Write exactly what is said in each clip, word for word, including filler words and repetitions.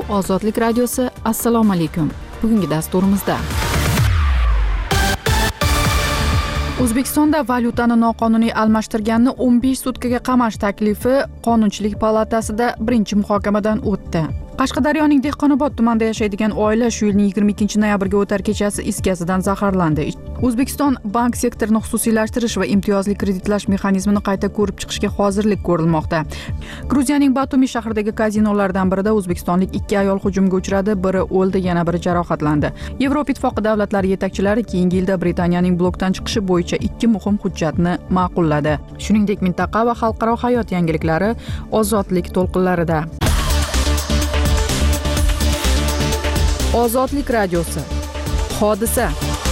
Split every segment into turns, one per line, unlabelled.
Ozodlik radiosi. Assalomu alaykum. Bugungi dasturimizda O'zbekistonda valyutani noqonuniy almashtirganni o'n besh sutkaga qamash taklifi Qonunchilik palatasida birinchi muhokamadan o'tdi. Qashqadaryoning Dehqonobod tumanida yashaydigan oila shu yilning yigirma ikkinchi noyabrga o'tar kechasi is gazidan zaharlandi. O'zbekiston bank sektorini xususiylashtirish va imtiyozli kreditlash mexanizmini qayta ko'rib chiqishga hozirlik ko'rilmoqda. Gruziyaning Batumi shahridagi kazinolardan birida o'zbekistonlik ikki ayol hujumga uchradi, biri o'ldi, yana biri jarohatlandi. Yevropa Ittifoqi davlatlari yetakchilari keyingi yilda Britaniyaning blokdan chiqishi bo'yicha ikki muhim hujjatni ma'qulladi. Shuningdek, mintaqa va xalqaro hayot yangiliklari ozodlik to'lqinlarida. Ozodlik radiosi. Hodisa.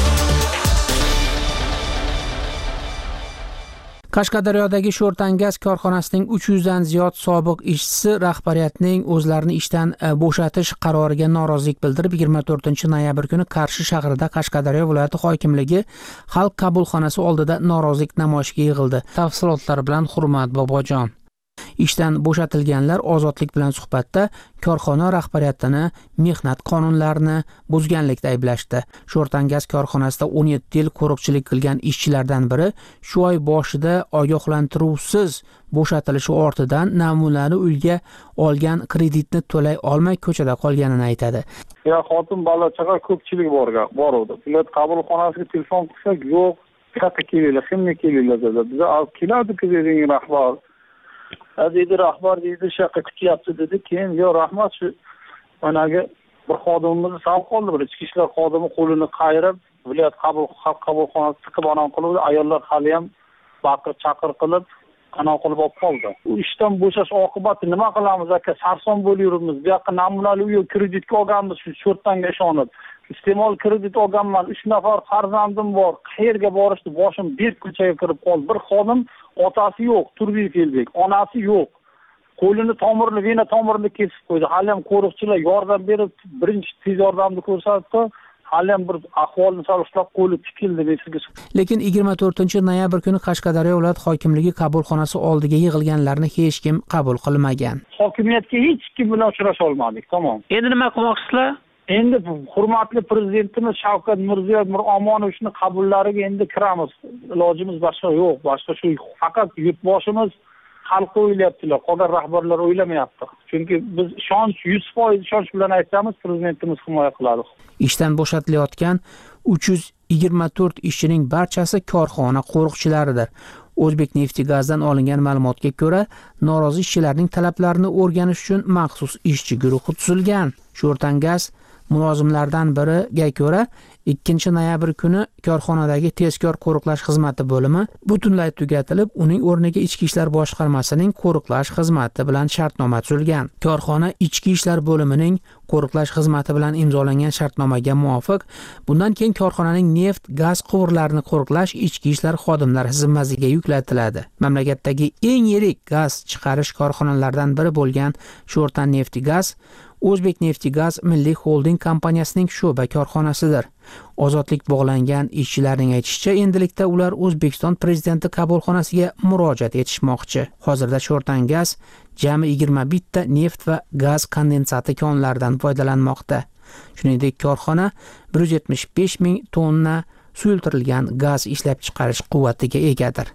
Qashqadaryodagi Sho'rtangaz korxonasining uch yuz dan ziyod sobiq ishchisi rahbariyatning o'zlarini ishdan bo'shatish qaroriga norozilik bildirib, yigirma to'rtinchi noyabr kuni Qarshi shahrida Qashqadaryo viloyati hokimligi xalq qabulxonasi oldida norozilik namoyishiga yig'ildi. Tafsilotlar bilan Hurmat Bobojon. Ishdan bo'shatilganlar ozodlik bilan suhbatda korxona rahbariyatini mehnat qonunlarini buzganlikda ayblashdi. Sho'rtangaz korxonasida o'n yetti yil qo'riqchilik qilgan ishchilardan biri shu oy boshida ogohlantiruvsiz bo'shatilishi ortidan namunali uyga olgan kreditni to'lay olmay ko'chada qolganini aytadi.
Ya xotin bola chaqa ko'pchilik borgan, bor edi. Ular qabulxonasiga telefon qilsak, yo'q, qayerga kelinglar, kimga kelinglar dedi. Biz keladi-ku dedi rahbar. Dedi rahbar dedi shaqqa kutyapti dedi. Keyin yo rahmat shu managa bir xodimimizni salib qoldi, bir ichki ishlar xodimi qo'lini qayirib, viloyat qabul xalq qabulxonasi tiqib anon qilib, ayollar hali ham baqir chaqir qilib anon qilib olib qoldi. U ishdan bo'shash oqibati nima qilamiz aka? Sarson bo'layurmiz. Bu yoqqa namunali uy kreditga olganmiz, shu Sho'rtanga ishonib. Iste'mol kredit olganman, uch nafar farzandim bor. Qayerga borishni boshim berk ko'chaga kirib qoldi. Bir xodim otasi yo'q, turbi keldik. Onasi yo'q. Qo'lini tomirini, vena tomirini kesib qo'ydi. Hali ham qo'riqchilar yordam berib, birinchi tez yordamni ko'rsatdi. Hali ham bir ahvolni solishlar qo'li tikildi sizga.
Lekin yigirma to'rtinchi noyabr kuni Qashqadaryo viloyat hokimligi qabulxonasi oldiga yig'ilganlarni hech kim qabul qilmagan.
Hokimiyatga hech kim bilan uchrasha olmadik, tamom.
Endi nima qilmoqsizlar?
Endi hurmatli prezidentimiz Shavkat Mirziyoyev Miromonovichning qabullariga endi kiramiz. Ilojimiz boshqa yo'q. Boshqa shu faqat yurtboshimiz xalqni o'ylayaptilar, qolgan rahbarlar o'ylamayapti. Chunki biz ishonch yuz foiz ishonch bilan aytamiz, prezidentimiz himoya qiladi.
Ishdan bo'shatilayotgan uch yuz yigirma to'rt ishchining barchasi korxona qo'riqchilaridir. O'zbekneftgazdan olingan ma'lumotga ko'ra, norozi ishchilarning talablarini o'rganish uchun maxsus ishchi guruhi tuzilgan. Sho'rtangaz mulozimlardan biriga ko'ra, ikkinchi noyabr kuni korxonadagi tezkor qo'riqlash xizmati bo'limi butunlay tugatilib, uning o'rniga Ichki ishlar boshqarmasining qo'riqlash xizmati bilan shartnoma tuzilgan. Korxona Ichki ishlar bo'limining qo'riqlash xizmati bilan imzolangan shartnomaga muvofiq, bundan keyin korxonaning neft, gaz quvurlarini qo'riqlash Ichki ishlar xodimlari zimmasiga yuklatiladi. Mamlakatdagi eng yirik gaz chiqarish korxonalaridan biri bo'lgan Sho'rtanneftigaz O'zbekneftgaz Milliy Holding kompaniyasining sho'ba korxonasidir. Ozodlik bog'langan ishchilarning aytishicha, endilikda ular O'zbekiston prezidenti qabulxonasiga murojaat etishmoqchi. Hozirda Sho'rtangaz jami yigirma bitta neft va gaz kondensati konlaridan foydalanmoqda. Shuningdek, korxona bir yuz yetmish besh ming tonna suyultirilgan gaz ishlab chiqarish quvvatiga egadir.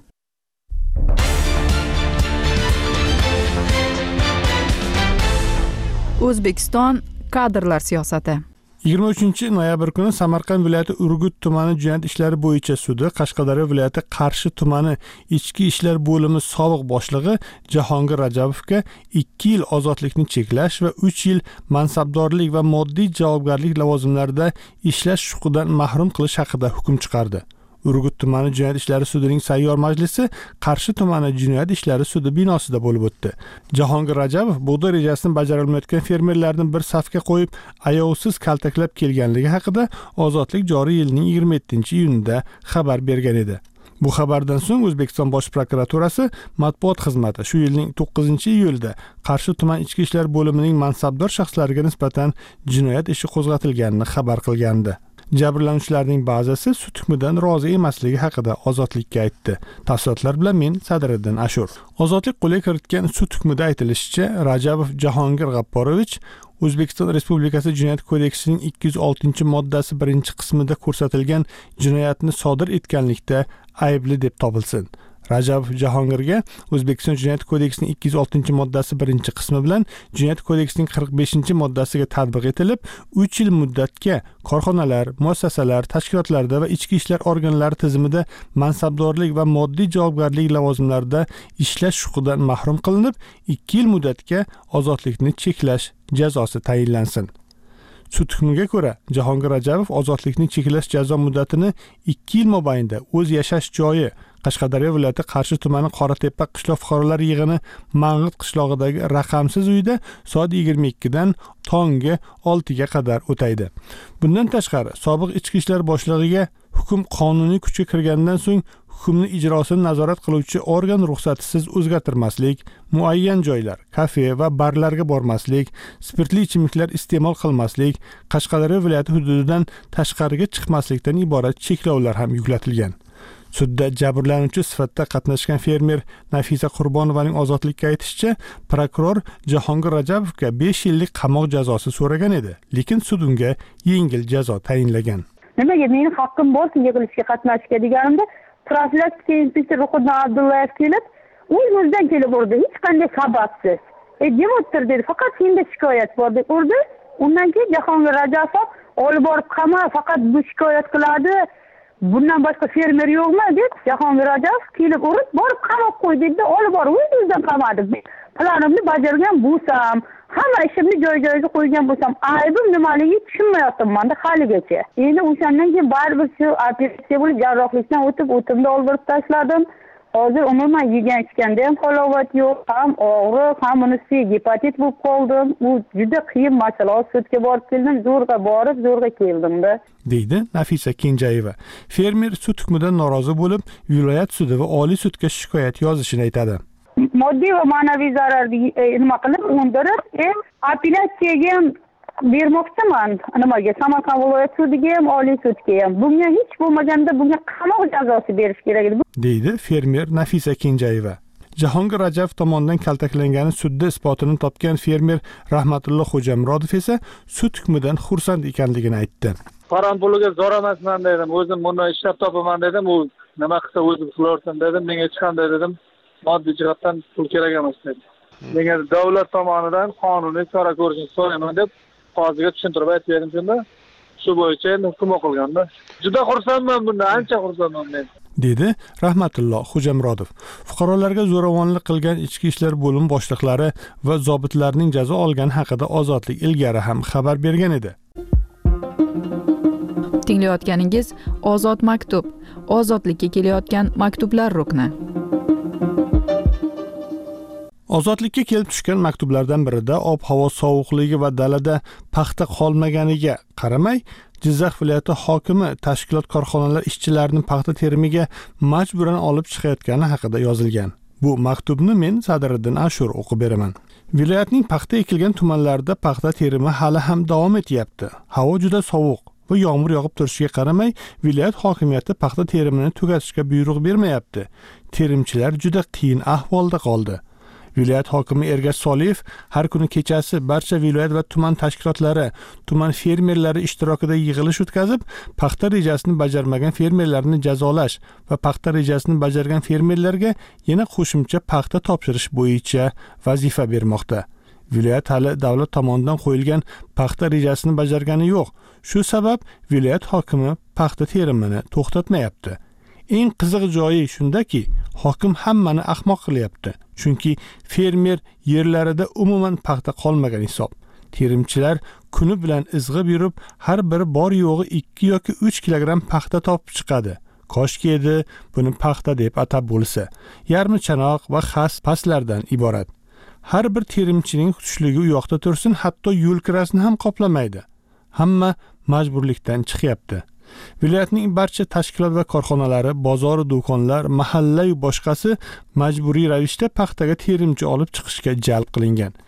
O'zbekiston kadrlar siyosati.
yigirma uchinchi noyabr kuni Samarqand viloyati Urgut tumani jinoyat ishlari bo'yicha sudi Qashqadaryo viloyati Qarshi tumani ichki ishlar bo'limi sobiq boshlig'i Jahongir Rajabovga ikki yil ozodlikni cheklash va uch yil mansabdorlik va moddiy javobgarlik lavozimlarida ishlash huquqidan mahrum qilish haqida hukm chiqardi. Urgut tumani jinoyat ishlari sudining sayyor majlisi Qarshi tumani jinoyat ishlari sudi binosida bo'lib o'tdi. Jahongir Rajabov bug'doy rejasini bajarilmayotgan fermerlarni bir safga qo'yib, ayovsiz kaltaklab kelganligi haqida ozodlik joriy yilning yigirma yettinchi iyunida xabar bergan edi. Bu xabardan so'ng O'zbekiston Bosh prokuraturasi matbuot xizmati shu yilning to'qqizinchi iyulida Qarshi tuman ichki ishlar bo'limining mansabdor shaxslariga nisbatan jinoyat ishi qo'zg'atilganini xabar qilgandi. Jabrlanuvchilarning ba'zisi sud hukmidan rozi emasligi haqida ozodlikka aytdi. Tafsilotlar bilan men Sadriddin Ashur. Ozodlik qo'lga kiritgan sud hukmida aytilishicha, Rajabov Jahongir G'apporovich O'zbekiston Respublikasi Jinoyat kodeksining ikki yuz oltinchi moddasi birinchi qismida ko'rsatilgan jinoyatni sodir etganlikda aybli deb topilsin. Rajabov Jahongirga O'zbekiston Jinoyat kodeksining ikki yuz oltinchi moddasi birinchi qismi bilan Jinoyat kodeksining qirq beshinchi moddasiga tatbiq etilib, uch yil muddatga korxonalar, muassasalar, tashkilotlarda va ichki ishlar organlari tizimida mansabdorlik va moddiy javobgarlik lavozimlarida ishlash huquqidan mahrum qilinib, ikki yil muddatga ozodlikni cheklash jazosi tayinlansin. Sud hukmiga ko'ra, Jahongir Rajabov ozodlikni cheklash jazo muddatini ikki yil mobaynida o'z yashash joyi Qashqadaryo viloyati Qarshi tumani Qoratepa qishloq fuqarolar yig'ini Mang'it qishlog'idagi raqamsiz uyda soat yigirma ikkidan tongi oltiga qadar o'taydi. Bundan tashqari, sobiq ichki ishlar boshlig'iga hukm qonuniy kuchga kirgandan so'ng hukmni ijrosini nazorat qiluvchi organ ruxsatisiz o'zgartirmaslik, muayyan joylar, kafe va barlarga bormaslik, spirtli ichimliklar iste'mol qilmaslik, Qashqadaryo viloyati hududidan tashqariga chiqmaslikdan iborat cheklovlar ham yuklatilgan. Sudda jabrlanuvchi sifatida qatnashgan fermer Nafisa Qurbonovaning ozodlikka aytishicha, prokuror Jahongir Rajabovga besh yillik qamoq jazosi so'ragan edi, lekin sud unga yengil jazo tayinlagan.
Nimaga mening haqqim bo'lsin yig'ilishga qatnashishga deganimda, profilaktika inspektori Ruhiddin Abdullayev kelib, o'z-o'zidan kelib urdi, hech qanday sababsiz. E, demoqtir dedi, faqat senda shikoyat bor deb urdi. Undan keyin Jahongir Rajabov olib borib qama, faqat bu shikoyat qiladi. Bundan boshqa fermer yo'qmi deb Jahongir Rajabov kelib urib, borib qamoq qo'ydida, olib borib o'z-o'zidan qamadi. Planimni bajargan bo'lsam, hamma ishimni joy-joyiga qo'ygan bo'lsam, aybim nimaligi tushunmayapman-da haligacha. Endi o'shandan keyin baribir shu operatsiya bo'lib jarrohlikdan o'tib, o'timni oldirib tashladim. Hozir umuman yegan ichganda ham halovat yo'q, ham og'riq, ham bunisi gepatit bo'lib qoldim. U juda qiyin masala. Sudga borib keldim, zo'rg'a borib, zo'rg'a keldim-da,
deydi Nafisa Kenjayeva. Fermer sud hukmidan norozi bo'lib, viloyat sudi va oliy sudga shikoyat yozishini aytadi.
Moddiy va ma'naviy zararni nima qilib, undirib, apellyatsiyaga ham bermoqchiman. Nimaga? Samarqand viloyat sudiga ham, oliy sudga ham. Bunga hech bo'lmaganda bunga qamoq jazosi berish kerak edi,
deydi fermer Nafisa Kenjayeva. Jahongir Rajabov tomonidan kaltaklangani sudda isbotini topgan fermer Rahmatulloh Xo'jamurodov esa sud hukmidan xursand ekanligini aytdi.
Param puliga zor emasman dedim. O'zim buni ishlab topaman dedim. U nima qilsa o'zi qilaversin dedim. Menga hech qanday dedim, moddiy jihatdan pul kerak emas dedim. Menga davlat tomonidan qonuniy chora ko'rishni so'rayman deb qoziga tushuntirib aytib berdim shunda. Shu bo'yicha endi hukm o'qilganda. Juda xursandman bundan, ancha xursandman men,
dedi Rahmatulloh Xo'jamurodov. Fuqarolarga zo'ravonlik qilgan ichki ishlar bo'lim boshliqlari va zobitlarning jazo olgani haqida Ozodlik ilgari ham xabar bergan edi.
Tinglayotganingiz Ozod maktub, ozodlikka kelayotgan maktublar rukni.
Ozodlikka kelib tushgan maktublardan birida ob-havo sovuqligi va dalada paxta qolmaganiga qaramay, Jizzax viloyati hokimi tashkilot korxonalar ishchilarini paxta terimiga majburan olib chiqayotgani haqida yozilgan. Bu maktubni men Sadriddin Ashur o'qib beraman. Viloyatning paxta ekilgan tumanlarida paxta terimi hali ham davom etyapti. Havo juda sovuq va yomg'ir yog'ib turishiga qaramay, viloyat hokimiyati paxta terimini tugatishga buyruq bermayapti. Terimchilar juda qiyin ahvolda qoldi. Viloyat hokimi Ergash Soliyev har kuni kechasi barcha viloyat va tuman tashkilotlari, tuman fermerlari ishtirokida yig'ilish o'tkazib, paxta rejasini bajarmagan fermerlarni jazolash va paxta rejasini bajargan fermerlarga yana qo'shimcha paxta topshirish bo'yicha vazifa bermoqda. Viloyat hali davlat tomonidan qo'yilgan paxta rejasini bajargani yo'q. Shu sabab viloyat hokimi paxta terimini to'xtatmayapti. Eng qiziq joyi shundaki, hokim hammani ahmoq qilyapti. Chunki fermer yerlarida umuman paxta qolmagan hisob. Terimchilar kuni bilan izg'ib yurib, har biri bor yo'g'i ikki yoki uch kilogramm paxta topib chiqadi. Koshki edi buni paxta deb atab bo'lsa. Yarmi chanoq va xas paslardan iborat. Har bir terimchining tushligi u yoqda tursin, hatto yo'l kirasini ham qoplamaydi. Hamma majburlikdan chiqyapti. Viloyatning barcha tashkilot va korxonalari, bozor, do'konlar, mahalla va boshqasi majburiy ravishda paxtaga terimchi olib chiqishga jalb qilingan.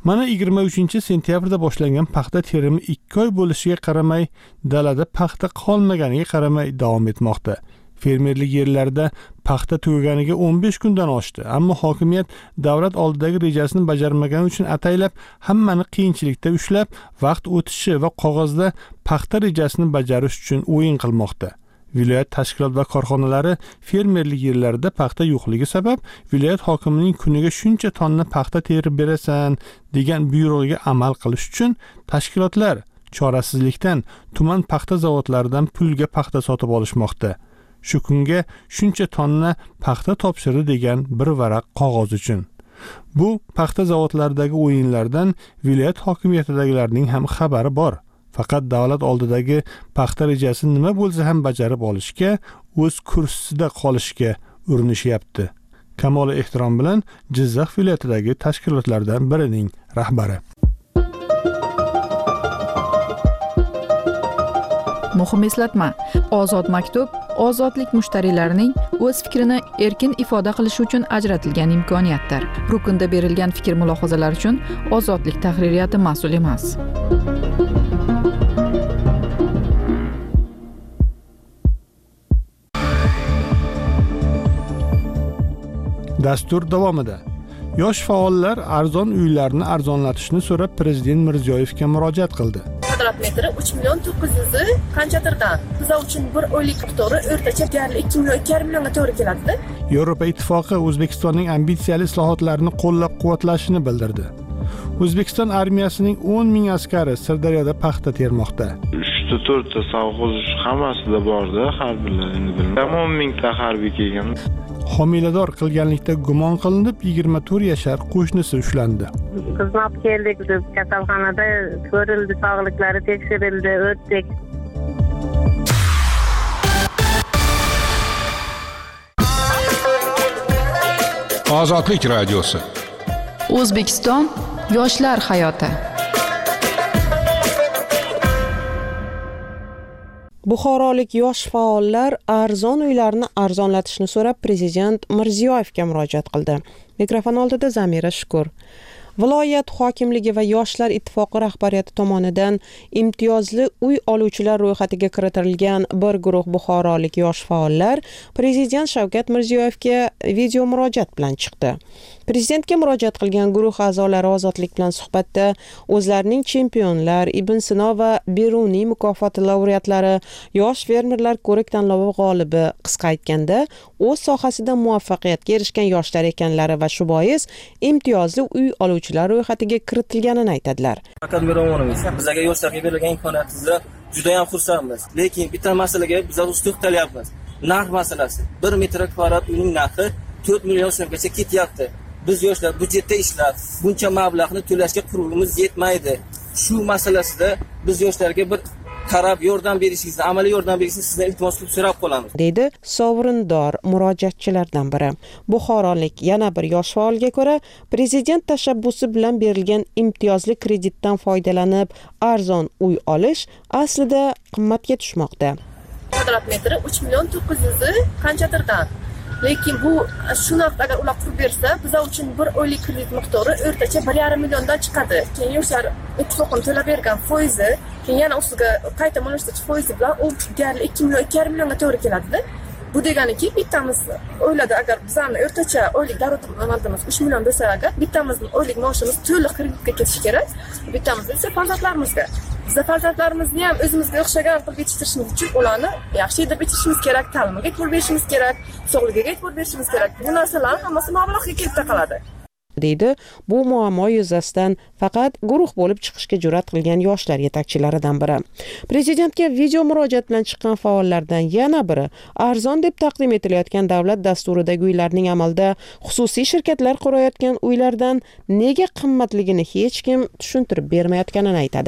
Mana yigirma uchinchi sentyabrda boshlangan paxta terimi ikki oy bo'lishiga qaramay, dalada paxta qolmaganiga qaramay davom etmoqda. Fermerlik yerlarida paxta tugaganiga o'n besh kundan oshdi, ammo hokimiyat davlat oldidagi rejasini bajarmagani uchun ataylab hammani qiyinchilikda ushlab, vaqt o'tishi va qog'ozda paxta rejasini bajarish uchun o'yin qilmoqda. Viloyat tashkilot va korxonalari fermerlik yerlarida paxta yo'qligi sabab viloyat hokimining kuniga shuncha tonna paxta terib berasan degan buyrug'iga amal qilish uchun tashkilotlar chorasizlikdan tuman paxta zavodlaridan pulga paxta sotib olishmoqda. Shu kunga shuncha tonna paxta topshirdi degan bir varaq qog'oz uchun. Bu paxta zavodlaridagi o'yinlardan viloyat hokimiyatidagilarning ham xabari bor. Faqat davlat oldidagi paxta rejasi nima bo'lsa ham bajarib olishga, o'z kursisida qolishga urinishyapti. Kamoli ehtirom bilan Jizzax viloyatidagi tashkilotlardan birining rahbari.
Muhim eslatma: Ozod maktub ozodlik mushtariylarining o'z fikrini erkin ifoda qilishi uchun ajratilgan imkoniyatdir. Rukunda berilgan fikr mulohazalar uchun Ozodlik tahririyati mas'ul emas.
Dastur davomida yosh faollar arzon uylarni arzonlatishni so'rab Prezident Mirziyoyevga murojaat qildi.
Kvadrat metri uch million to'qqiz yuz qanchadirdan. Bizlar uchun bir oylik miqdori o'rtacha deyarli ikki million ikki yarim millionga to'g'ri keladi.
Yevropa Ittifoqi O'zbekistonning ambitsiyali islohotlarini qo'llab-quvvatlashini bildirdi. O'zbekiston armiyasining o'n ming askari Sirdaryoda paxta termoqda.
uchta to'rtta savg'oz hammasida borda harbiylaringiz bilmayman. o'n mingta harbiy kelgan.
Homilador qilganlikda gumon qilinib yigirma to'rt yashar qo'shnisi ushlandi.
Xizmat keldik deb kasalxonada ko'rildi, sog'liklari tekshirildi, o'tdik.
Ozodlik radiosi.
O'zbekiston yoshlar hayoti.
Buxorolik yosh faollar arzon uylarni arzonlatishni so'rab Prezident Mirziyoyevga murojaat qildi. Mikrofon oldida Zamira Shukur. Viloyat hokimligi va Yoshlar ittifoqi rahbariyati tomonidan imtiyozli uy oluvchilar ro'yxatiga kiritilgan bir guruh buxorolik yosh faollar Prezident Shavkat Mirziyoyevga video murojaat bilan chiqdi. Prezidentga murojaat qilgan guruh a'zolari Ozodlik bilan suhbatda o'zlarining chempionlar, Ibn Sino va Beruniy mukofoti laureatlari, yosh fermerlar ko'rik tanlovi g'olibi, qisqa aytganda, o'z sohasida muvaffaqiyatga erishgan yoshlar ekanlari va shu bois imtiyozli uy oluvchilar ro'yxatiga kiritilganini aytadilar.
Faqat Miromonovimiz, bizga yoshlarga berilgan imkoniyatimizni juda ham xursandmiz. Lekin bitta masalaga biz o'z to'xtalyapmiz. Narx masalasi. bir metr kvadrat uyning narxi to'rt million so'mgacha ketyapti. Biz yoshlar budjetda ishlab, buncha mablag'ni to'lashga qurbimiz yetmaydi. Shu masalasida biz yoshlarga bir qarab yordam berishingizni, amaliy yordam berishingizni sizdan iltimos qilib so'rab qolamiz,
deydi sovrindor murojaatchilardan biri. Buxorolik yana bir yosh faolga ko'ra, Prezident tashabbusi bilan berilgan imtiyozli kreditdan foydalanib arzon uy olish aslida qimmatga tushmoqda.
Kvadrat metri uch million to'qqiz yuz qanchadirdan. Lekin bu shunaqa agar ular qurib bersa, bizlar uchun bir oylik kredit miqdori o'rtacha bir yarim milliondan chiqadi. Keyin yoshlar ittifoqning to'lab bergan foizi, keyin yana ustiga qayta mo'ljallashtirish foizi bilan u deyarli ikki million ikki yarim millionga to'g'ri keladi. Bu deganiki, bittamiz o'yladi, agar bizning o'rtacha oylik daromadimiz uch million bo'lsa, agar bittamizning oylik maoshimiz to'liq kreditga ketishi kerak, bittamiz esa farzandlarimizga. Bizlar farzandlarimizni ham o'zimizga o'xshagan qilib yetishtirishimiz uchun ularni yaxshi edib yetishimiz kerak, ta'limga e'tibor berishimiz kerak, sog'ligiga e'tibor berishimiz kerak. Bu narsalar hammasi mablag'ga kelib taqaladi,
deydi bu muammo yuzasidan faqat guruh bo'lib chiqishga jur'at qilgan yoshlar yetakchilaridan biri. Prezidentga video murojaat bilan chiqqan faollardan yana biri arzon deb taqdim etilayotgan davlat dasturidagi uylarning amalda xususiy shirkatlar qurayotgan uylardan nega qimmatligini hech kim tushuntirib bermayotganini aytadi.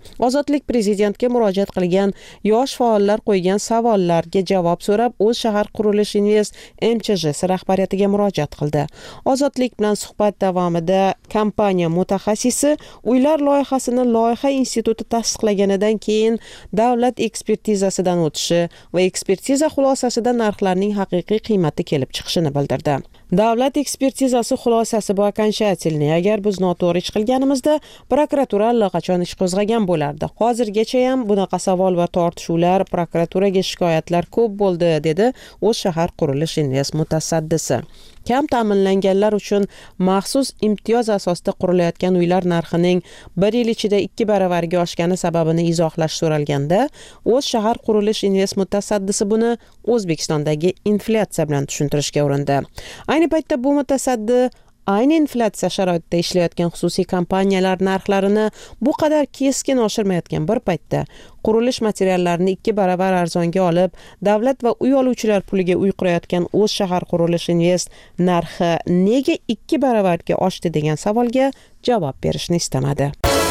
Ozodlik prezidentga murojaat qilgan yosh faollar qo'ygan savollarga javob so'rab, o'z shahar qurilish invest M Ch J si rahbariyatiga murojaat qildi. Ozodlik bilan suhbat davomida kompaniya mutaxassisi uylar loyihasini loyiha instituti tasdiqlaganidan keyin davlat ekspertizasidan o'tishi va ekspertiza xulosasida narxlarning haqiqiy qiymati kelib chiqishini bildirdi. Davlat ekspertizasi xulosasi bu окончательный. Agar biz noto'g'ri ish qilganimizda prokuratura allaqachon ish qo'zg'agan bo'lardi. Hozirgacha ham bunaqa savol va tortishuvlar, prokuraturaga shikoyatlar ko'p bo'ldi, dedi o'z shahar qurilish invest mutasaddisi. Kam ta'minlanganlar uchun maxsus imtiyoz asosida qurilayotgan uylar narxining bir yil ichida ikki baravarga oshgani sababini izohlash so'ralganda, o'z shahar qurilish invest mutasaddisi buni O'zbekistondagi inflyatsiya bilan tushuntirishga urindi. Ayni paytda bu mutasaddi ayni inflyatsiya sharoitida ishlayotgan xususiy kompaniyalar narxlarini bu qadar keskin oshirmayotgan bir paytda qurilish materiallarini ikki baravar arzonga olib, davlat va uy oluvchilar puliga uy qurayotgan o'z shahar qurilish invest narxi nega ikki baravarga oshdi degan savolga javob berishni istamadi.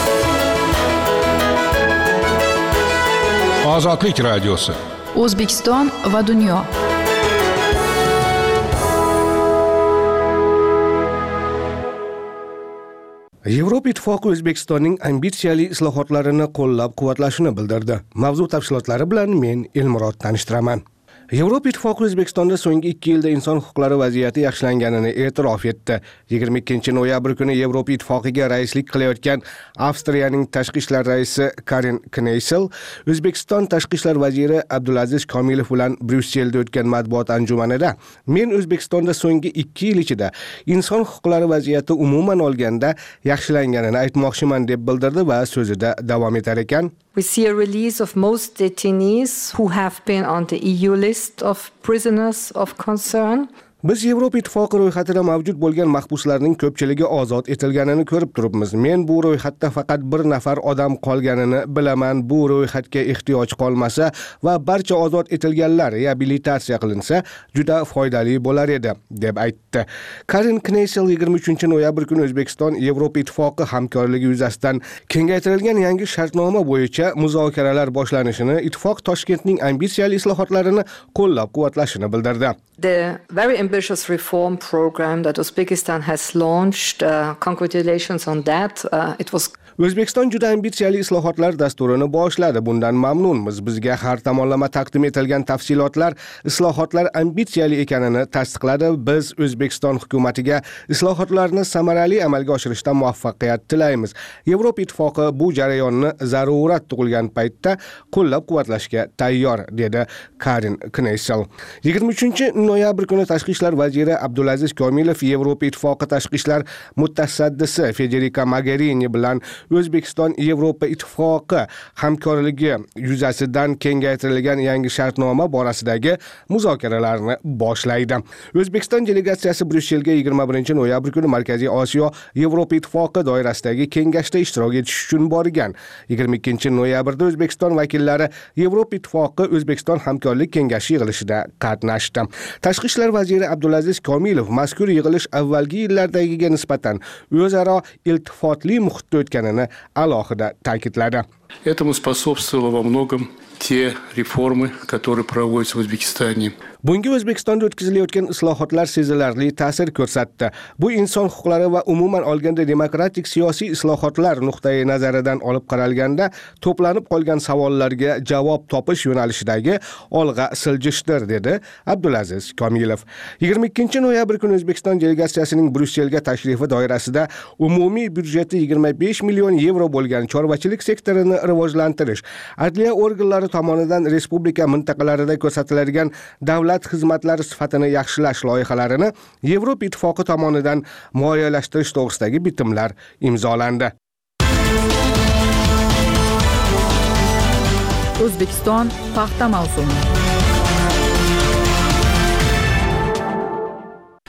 Ozodlik radiosi.
O'zbekiston va dunyo.
Yevropa Ittifoqi O'zbekistonning ambitsiyali islohotlarini qo'llab-quvvatlashini bildirdi. Mavzu tafsilotlari bilan men Elmurod tanishtiraman. Yevropa Ittifoqi O'zbekistonda so'nggi ikki yilda inson huquqlari vaziyati yaxshilanganini e'tirof etdi. yigirma ikkinchi noyabr kuni Yevropa Ittifoqiga raislik qilayotgan Avstriyaning tashqi ishlar raisi Karin Kneissel, O'zbekiston tashqi ishlar vaziri Abdulaziz Komilov bilan Bryusselda o'tgan matbuot anjumanida men O'zbekistonda so'nggi ikki yil ichida inson huquqlari vaziyati umuman olganda yaxshilanganini aytmoqchiman deb bildirdi va so'zida davom etar ekan.
We see a release of most detainees who have been on the E U list of prisoners of concern.
Biz Yevropa Ittifoqi ro'yxatida mavjud bo'lgan mahbuslarning ko'pchiligi ozod etilganini ko'rib turibmiz. Men bu ro'yxatda faqat bir nafar odam qolganini bilaman. Bu ro'yxatga ehtiyoj qolmasa va barcha ozod etilganlar reabilitatsiya qilinsa, juda foydali bo'lar edi, deb aytdi. Karin Kneissel yigirma uchinchi noyabr kuni O'zbekiston Yevropa Ittifoqi hamkorligi yuzasidan kengaytirilgan yangi shartnoma bo'yicha muzokaralar boshlanishini, ittifoq Toshkentning ambitsiyali islohotlarini qo'llab-quvvatlashini bildirdi.
The very ambitious reform program that Uzbekistan has launched, uh, congratulations on that. Uh, it was
O'zbekiston juda ambitsiyali islohotlar dasturini boshladi. Bundan mamnunmiz. Bizga har tomonlama taqdim etilgan tafsilotlar islohotlar ambitsiyali ekanini tasdiqladi. Biz O'zbekiston hukumatiga islohotlarni samarali amalga oshirishda muvaffaqiyat tilaymiz. Yevropa Ittifoqi bu jarayonni zarurat tug'ilgan paytda qo'llab-quvvatlashga tayyor, dedi Karin Kneissel. yigirma uchinchi noyabr kuni tashqi ishlar vaziri Abdulaziz Komilov Yevropa Ittifoqi tashqi ishlar mutasaddisi Federica Mogherini bilan O'zbekiston Yevropa Ittifoqi hamkorligi yuzasidan kengaytirilgan yangi shartnoma borasidagi muzokaralarni boshlaydi. O'zbekiston delegatsiyasi Bryusselga yigirma birinchi noyabr kuni Markaziy Osiyo Yevropa Ittifoqi doirasidagi kengashda ishtirok etish uchun borgan. yigirma ikkinchi noyabrda O'zbekiston vakillari Yevropa Ittifoqi O'zbekiston hamkorlik kengashi yig'ilishida qatnashdi. Tashqi ishlar vaziri Abdulaziz Komilov mazkur yig'ilish avvalgi yillardagiga nisbatan o'zaro iltifotli muhitda o'tganini alohida ta'kidladi.
Этому способствовало во многом те реформы, которые проводятся в Узбекистане.
Bunga O'zbekistonda o'tkazilayotgan islohotlar sezilarli ta'sir ko'rsatdi. Bu inson huquqlari va umuman olganda demokratik siyosiy islohotlar nuqtai nazaridan olib qaralganda to'planib qolgan savollarga javob topish yo'nalishidagi olg'a siljishdir, dedi Abdulaziz Komilov. yigirma ikkinchi noyabr kuni O'zbekiston delegatsiyasining Bryusselga tashrifi doirasida umumiy byudjeti yigirma besh million yevro bo'lgan chorvachilik sektorini rivojlantirish, adliya organlari tomonidan respublika mintaqalarida ko'rsatiladigan davlat xizmatlari sifatini yaxshilash loyihalarini Yevropa Ittifoqi tomonidan moliyalashtirish to'g'risidagi bitimlar imzolandi.
O'zbekiston paxta mavsumi.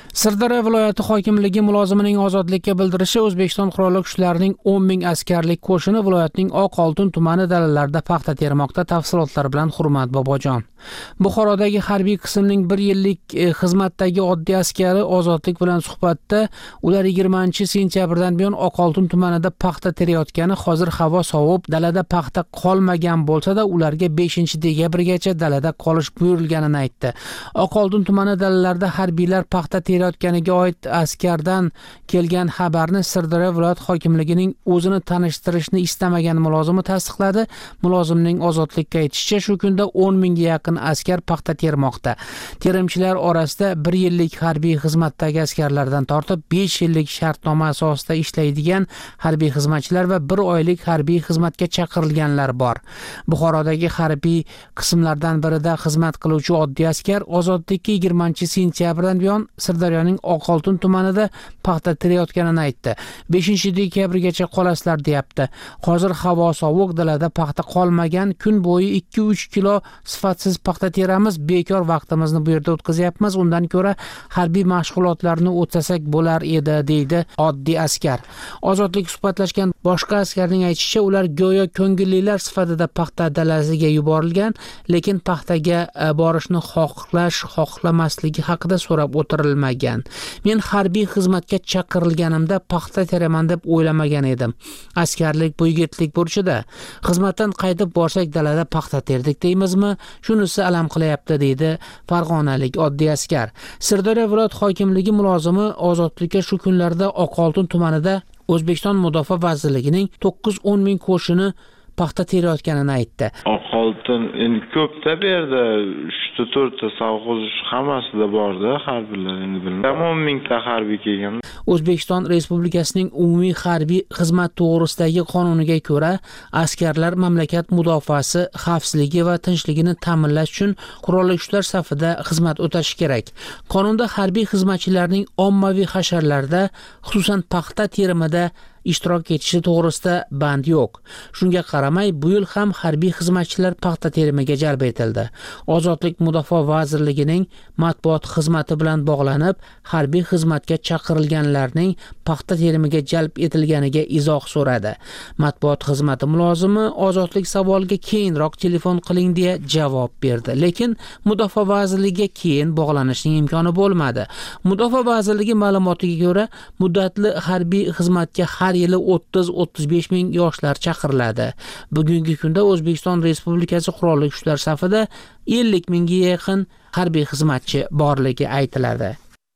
Sirdaryo viloyati hokimligi mulozimining ozodlikka bildirishi O'zbekiston qurolli kuchlarining o'n ming askarlik qo'shini viloyatning Oqoltin tumani dalalarida paxta termoqda. Tafsilotlar bilan Hurmat Bobojon. Buxorodagi harbiy qismning bir yillik xizmatdagi oddiy askari ozodlik bilan suhbatda ular yigirmanchi sentyabrdan buyon Oqoltin tumanida paxta terayotgani, hozir havo sovib, dalada paxta qolmagan bo'lsa-da, ularga beshinchi dekabrgacha dalada qolish buyurilganini aytdi. Oqoltin tumani dalalarida harbiylar paxta terayotganiga oid askardan kelgan xabarni Sirdaryo viloyat hokimligining o'zini tanishtirishni istamagan mulozimi tasdiqladi. Mulozimning ozodlikka aytishicha, shu kunda o'n mingga yaqin askar paxta termoqda. Terimchilar orasida bir yillik harbiy xizmatdagi askarlardan tortib besh yillik shartnoma asosida ishlaydigan harbiy xizmatchilar va bir oylik harbiy xizmatga chaqirilganlar bor. Buxorodagi harbiy qismlardan birida xizmat qiluvchi oddiy askar ozodlikka yigirmanchi sentyabrdan buyon Sirdaryoning Oqoltin tumanida paxta terayotganini aytdi. beshinchi dekabrgacha qolasizlar deyapti. Hozir havo sovuq, dalada paxta qolmagan, kun bo'yi ikki uch kilo sifatsiz paxta teramiz, bekor vaqtimizni bu yerda o'tkazyapmiz. Undan ko'ra harbiy mashg'ulotlarni o'tsasak bo'lar edi, deydi oddiy askar. Ozodlik suhbatlashgan boshqa askarning aytishicha, ular go'yo ko'ngillilar sifatida paxta dalasiga yuborilgan, lekin paxtaga borishni xohlash, xohlamasligi haqida so'rab o'tirilmagan. Men harbiy xizmatga chaqirilganimda paxta teraman deb o'ylamagan edim. Askarlik bu yigitlik burchida. Xizmatdan qaytib borsak dalada paxta terdik deymizmi? Shunisi alam qilyapti, deydi farg'onalik oddiy askar. Sirdaryo viloyat hokimligi mulozimi ozodlikka shu kunlarda Oqoltin tumanida O'zbekiston Mudofaa vazirligining to'qqiz o'n ming qo'shini paxta terayotganini aytdi.
Oqoltin endi ko'pda bu yerda uchta to'rtta savg'oz hammasida borda harbiylar endi bilmayman. o'n mingta harbiy kelgan.
O'zbekiston Respublikasining umumiy harbiy xizmat to'g'risidagi qonuniga ko'ra, askarlar mamlakat mudofaasi, xavfsizligi va tinchligini ta'minlash uchun qurolli kuchlar safida xizmat o'tashi kerak. Qonunda harbiy xizmatchilarning ommaviy hasharlarda, xususan paxta terimida ishtirok etishi to'g'risida band yo'q. Shunga qaramay, bu yil ham harbiy xizmatchilar paxta terimiga jalb etildi. Ozodlik Mudofaa vazirligining matbuot xizmati bilan bog'lanib, harbiy xizmatga chaqirilganlarning paxta terimiga jalb etilganiga izoh so'radi. Matbuot xizmati mulozimi ozodlik savoliga keyinroq telefon qiling deya javob berdi, lekin Mudofaa vazirligiga keyin bog'lanishning imkoni bo'lmadi. Mudofaa vazirligi ma'lumotiga ko'ra, muddatli harbiy xizmatga har yili o'ttiz o'ttiz besh ming yoshlar chaqiriladi. Bugungi kunda O'zbekiston Respublikasi qurolli kuchlar safida ellik mingga yaqin harbiy xizmatchi borligi aytiladi.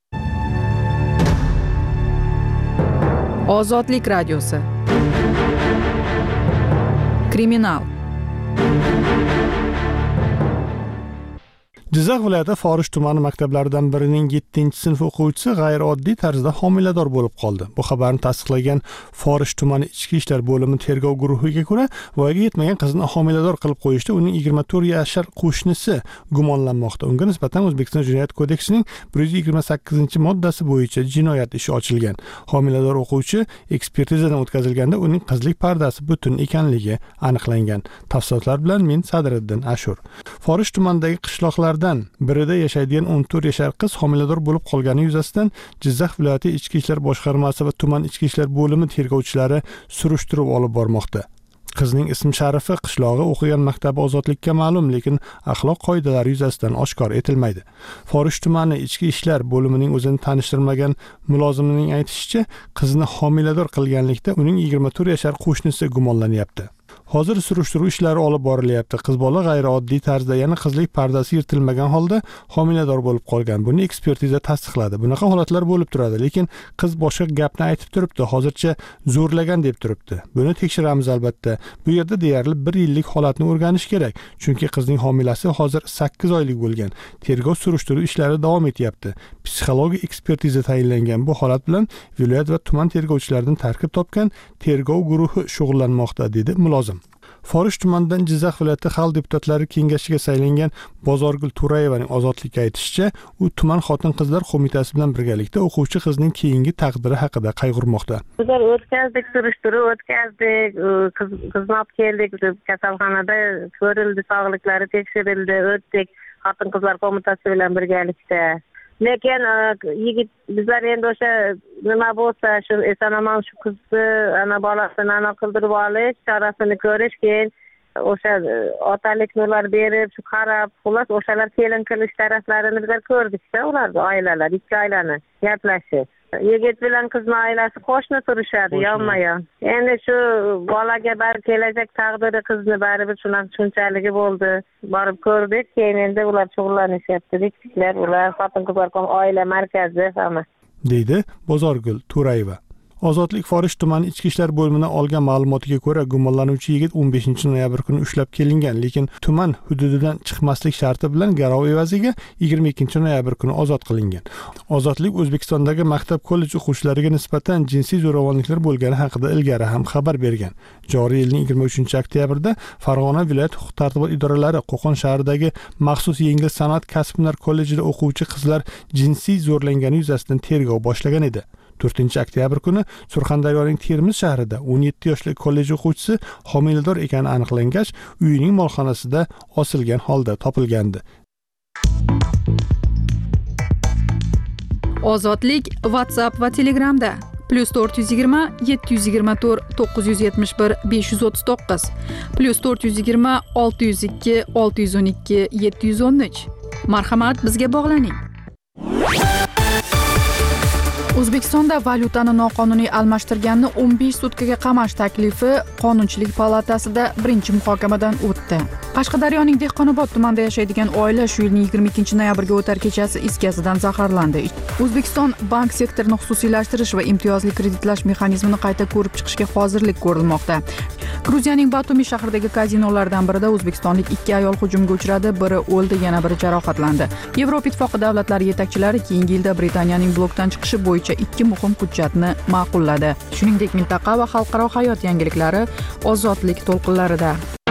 Ozodlik radiosi. Kriminal.
Jizzax viloyati Forish tumani maktablaridan birining yettinchi sinf o'quvchisi g'ayrioddiy tarzda homilador bo'lib qoldi. Bu xabarni tasdiqlagan Forish tumani ichki ishlar bo'limi tergov guruhiga ko'ra, voyaga yetmagan qizni homilador qilib qo'yishda uning yigirma to'rt yashar qo'shnisi gumonlanmoqda. Unga nisbatan O'zbekiston Jinoyat kodeksining bir yuz yigirma sakkizinchi moddasi bo'yicha jinoyat ishi ochilgan. Homilador o'quvchi ekspertizadan o'tkazilganda uning qizlik pardasi butun ekanligi aniqlangan. Tafsilotlar bilan men Sadriddin Ashur. Forish tumanidagi qishloqlarda birida yashaydigan o'n to'rt yashar qiz homilador bo'lib qolgani yuzasidan Jizzax viloyati ichki ishlar boshqarmasi va tuman ichki ishlar bo'limi tergovchilari surishtiruv olib bormoqda. Qizning ism-sharifi, qishlog'i, o'qigan maktabi ozodlikka ma'lum, lekin axloq qoidalari yuzasidan oshkor etilmaydi. Forish tumani ichki ishlar bo'limining o'zini tanishtirmagan mulozimining aytishicha, qizni homilador qilganlikda uning yigirma to'rt yashar qo'shnisi gumonlanyapti. Hozir surishtiruv ishlari olib borilyapti. Qiz bola g'ayrioddiy tarzda, ya'ni qizlik pardasi yirtilmagan holda homilador bo'lib qolgan. Buni ekspertiza tasdiqladi. Bunaqa holatlar bo'lib turadi, lekin qiz boshqa gapni aytib turibdi. Hozircha zo'rlagan deb turibdi. Buni tekshiramiz albatta. Bu yerda deyarli bir yillik holatni o'rganish kerak, chunki qizning homilasi hozir sakkiz oylik bo'lgan. Tergov surishtiruv ishlari davom etyapti. Psixologik ekspertiza tayinlangan. Bu holat bilan viloyat va tuman tergovchilaridan tarkib topgan tergov guruhi shug'ullanmoqda, dedi mulozim. Forish tumanidan Jizzax viloyati xalq deputatlari kengashiga saylangan Bozorgul Turayevaning ozodlikka aytishicha, u tuman xotin-qizlar qo'mitasi bilan birgalikda o'quvchi qizning keyingi taqdiri haqida qayg'urmoqda.
Bizlar o'tkazdik, surishtiruv o'tkazdik, qizni olib keldik, kasalxonada ko'rildi, sog'liklari tekshirildi, o'tdik xotin-qizlar qo'mitasi bilan birgalikda.
lekin yigit bizlar endi o'sha nima bo'lsa shu eson-omon shu qizni ana bolasini ana qildirib olish chorasini ko'rish, keyin o'sha otalik nurlar berib shu qarab xullas o'shalar kelin qilish taraflarini bizlar ko'rdikda, ularni oilalar ikki oilani gaplashib, yigit bilan qizni oilasi qo'shni turishadi yonma-yon. Endi shu bolaga bar kelajak taqdiri qizni baribir shunaqa shunchalik bo'ldi, borib ko'rdik, keyin endi ular shug'ullanishyapti, diktiklar, ular xotin-qizlar oila markazi hamma,
deydi Bozorgul To'rayeva. Ozodlik Forish tumani ichki ishlar bo'limidan olgan ma'lumotiga ko'ra, gumonlanuvchi yigit o'n beshinchi noyabr kuni ushlab kelingan, lekin tuman hududidan chiqmaslik sharti bilan garov evaziga yigirma ikkinchi noyabr kuni ozod qilingan. Ozodlik O'zbekistondagi maktab kollej o'quvchilariga nisbatan jinsiy zo'ravonliklar bo'lgani haqida ilgari ham xabar bergan. Joriy yilning yigirma uchinchi oktyabrda Farg'ona viloyat huquq-tartibot idoralari Qo'qon shahridagi maxsus yengil san'at kasb-hunar kollejida o'quvchi qizlar jinsiy zo'rlangani yuzasidan tergov boshlagan edi. to'rtinchi oktyabr kuni Surxondaryoning Termiz shahrida o'n yetti yoshli kollej o'quvchisi homilador ekani aniqlangach, uyining molxonasida osilgan holda topilgandi.
Ozodlik WhatsApp va Telegramda plus to'rt yuz yigirma yetti yuz yigirma to'rt to'qqiz yuz yetmish bir besh yuz o'ttiz to'qqiz plus to'rt yuz yigirma olti yuz ikki olti yuz o'n ikki yetti yuz o'n uch. Marhamat, bizga bog'laning. O'zbekistonda valyutani noqonuniy almashtirganni o'n besh sutkaga qamash taklifi Qonunchilik palatasida birinchi muhokamadan o'tdi. Qashqadaryoning Dehqonobod tumanida yashaydigan oila shu yilning yigirma ikkinchi noyabrga o'tar kechasi is gazidan zaharlandi. O'zbekiston bank sektorini xususiylashtirish va imtiyozli kreditlash mexanizmini qayta ko'rib chiqishga hozirlik ko'rilmoqda. Gruziyaning Batumi shahridagi kazinolardan birida o'zbekistonlik ikki ayol hujumga uchradi, biri o'ldi, yana biri jarohatlandi. Yevropa Ittifoqi davlatlari yetakchilari keyingi yilda Britaniyaning blokdan chiqishi bo'yicha ikki muhim hujjatni ma'qulladi. Shuningdek, mintaqa va xalqaro hayot yangiliklari ozodlik to'lqinlarida.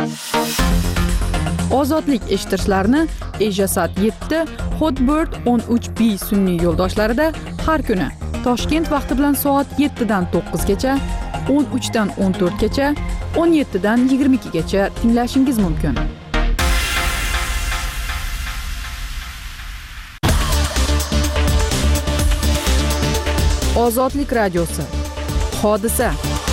Ozodlik eshittirishlarni Ejasat yetti, Hotbird o'n uch B sun'iy yo'ldoshlarida har kuni Toshkent vaqti bilan soat yettidan to'qqizgacha, o'n uchdan o'n to'rtgacha, o'n yettidan yigirma ikkigacha tinglashingiz mumkin. Ozodlik radiosi. Hodisa.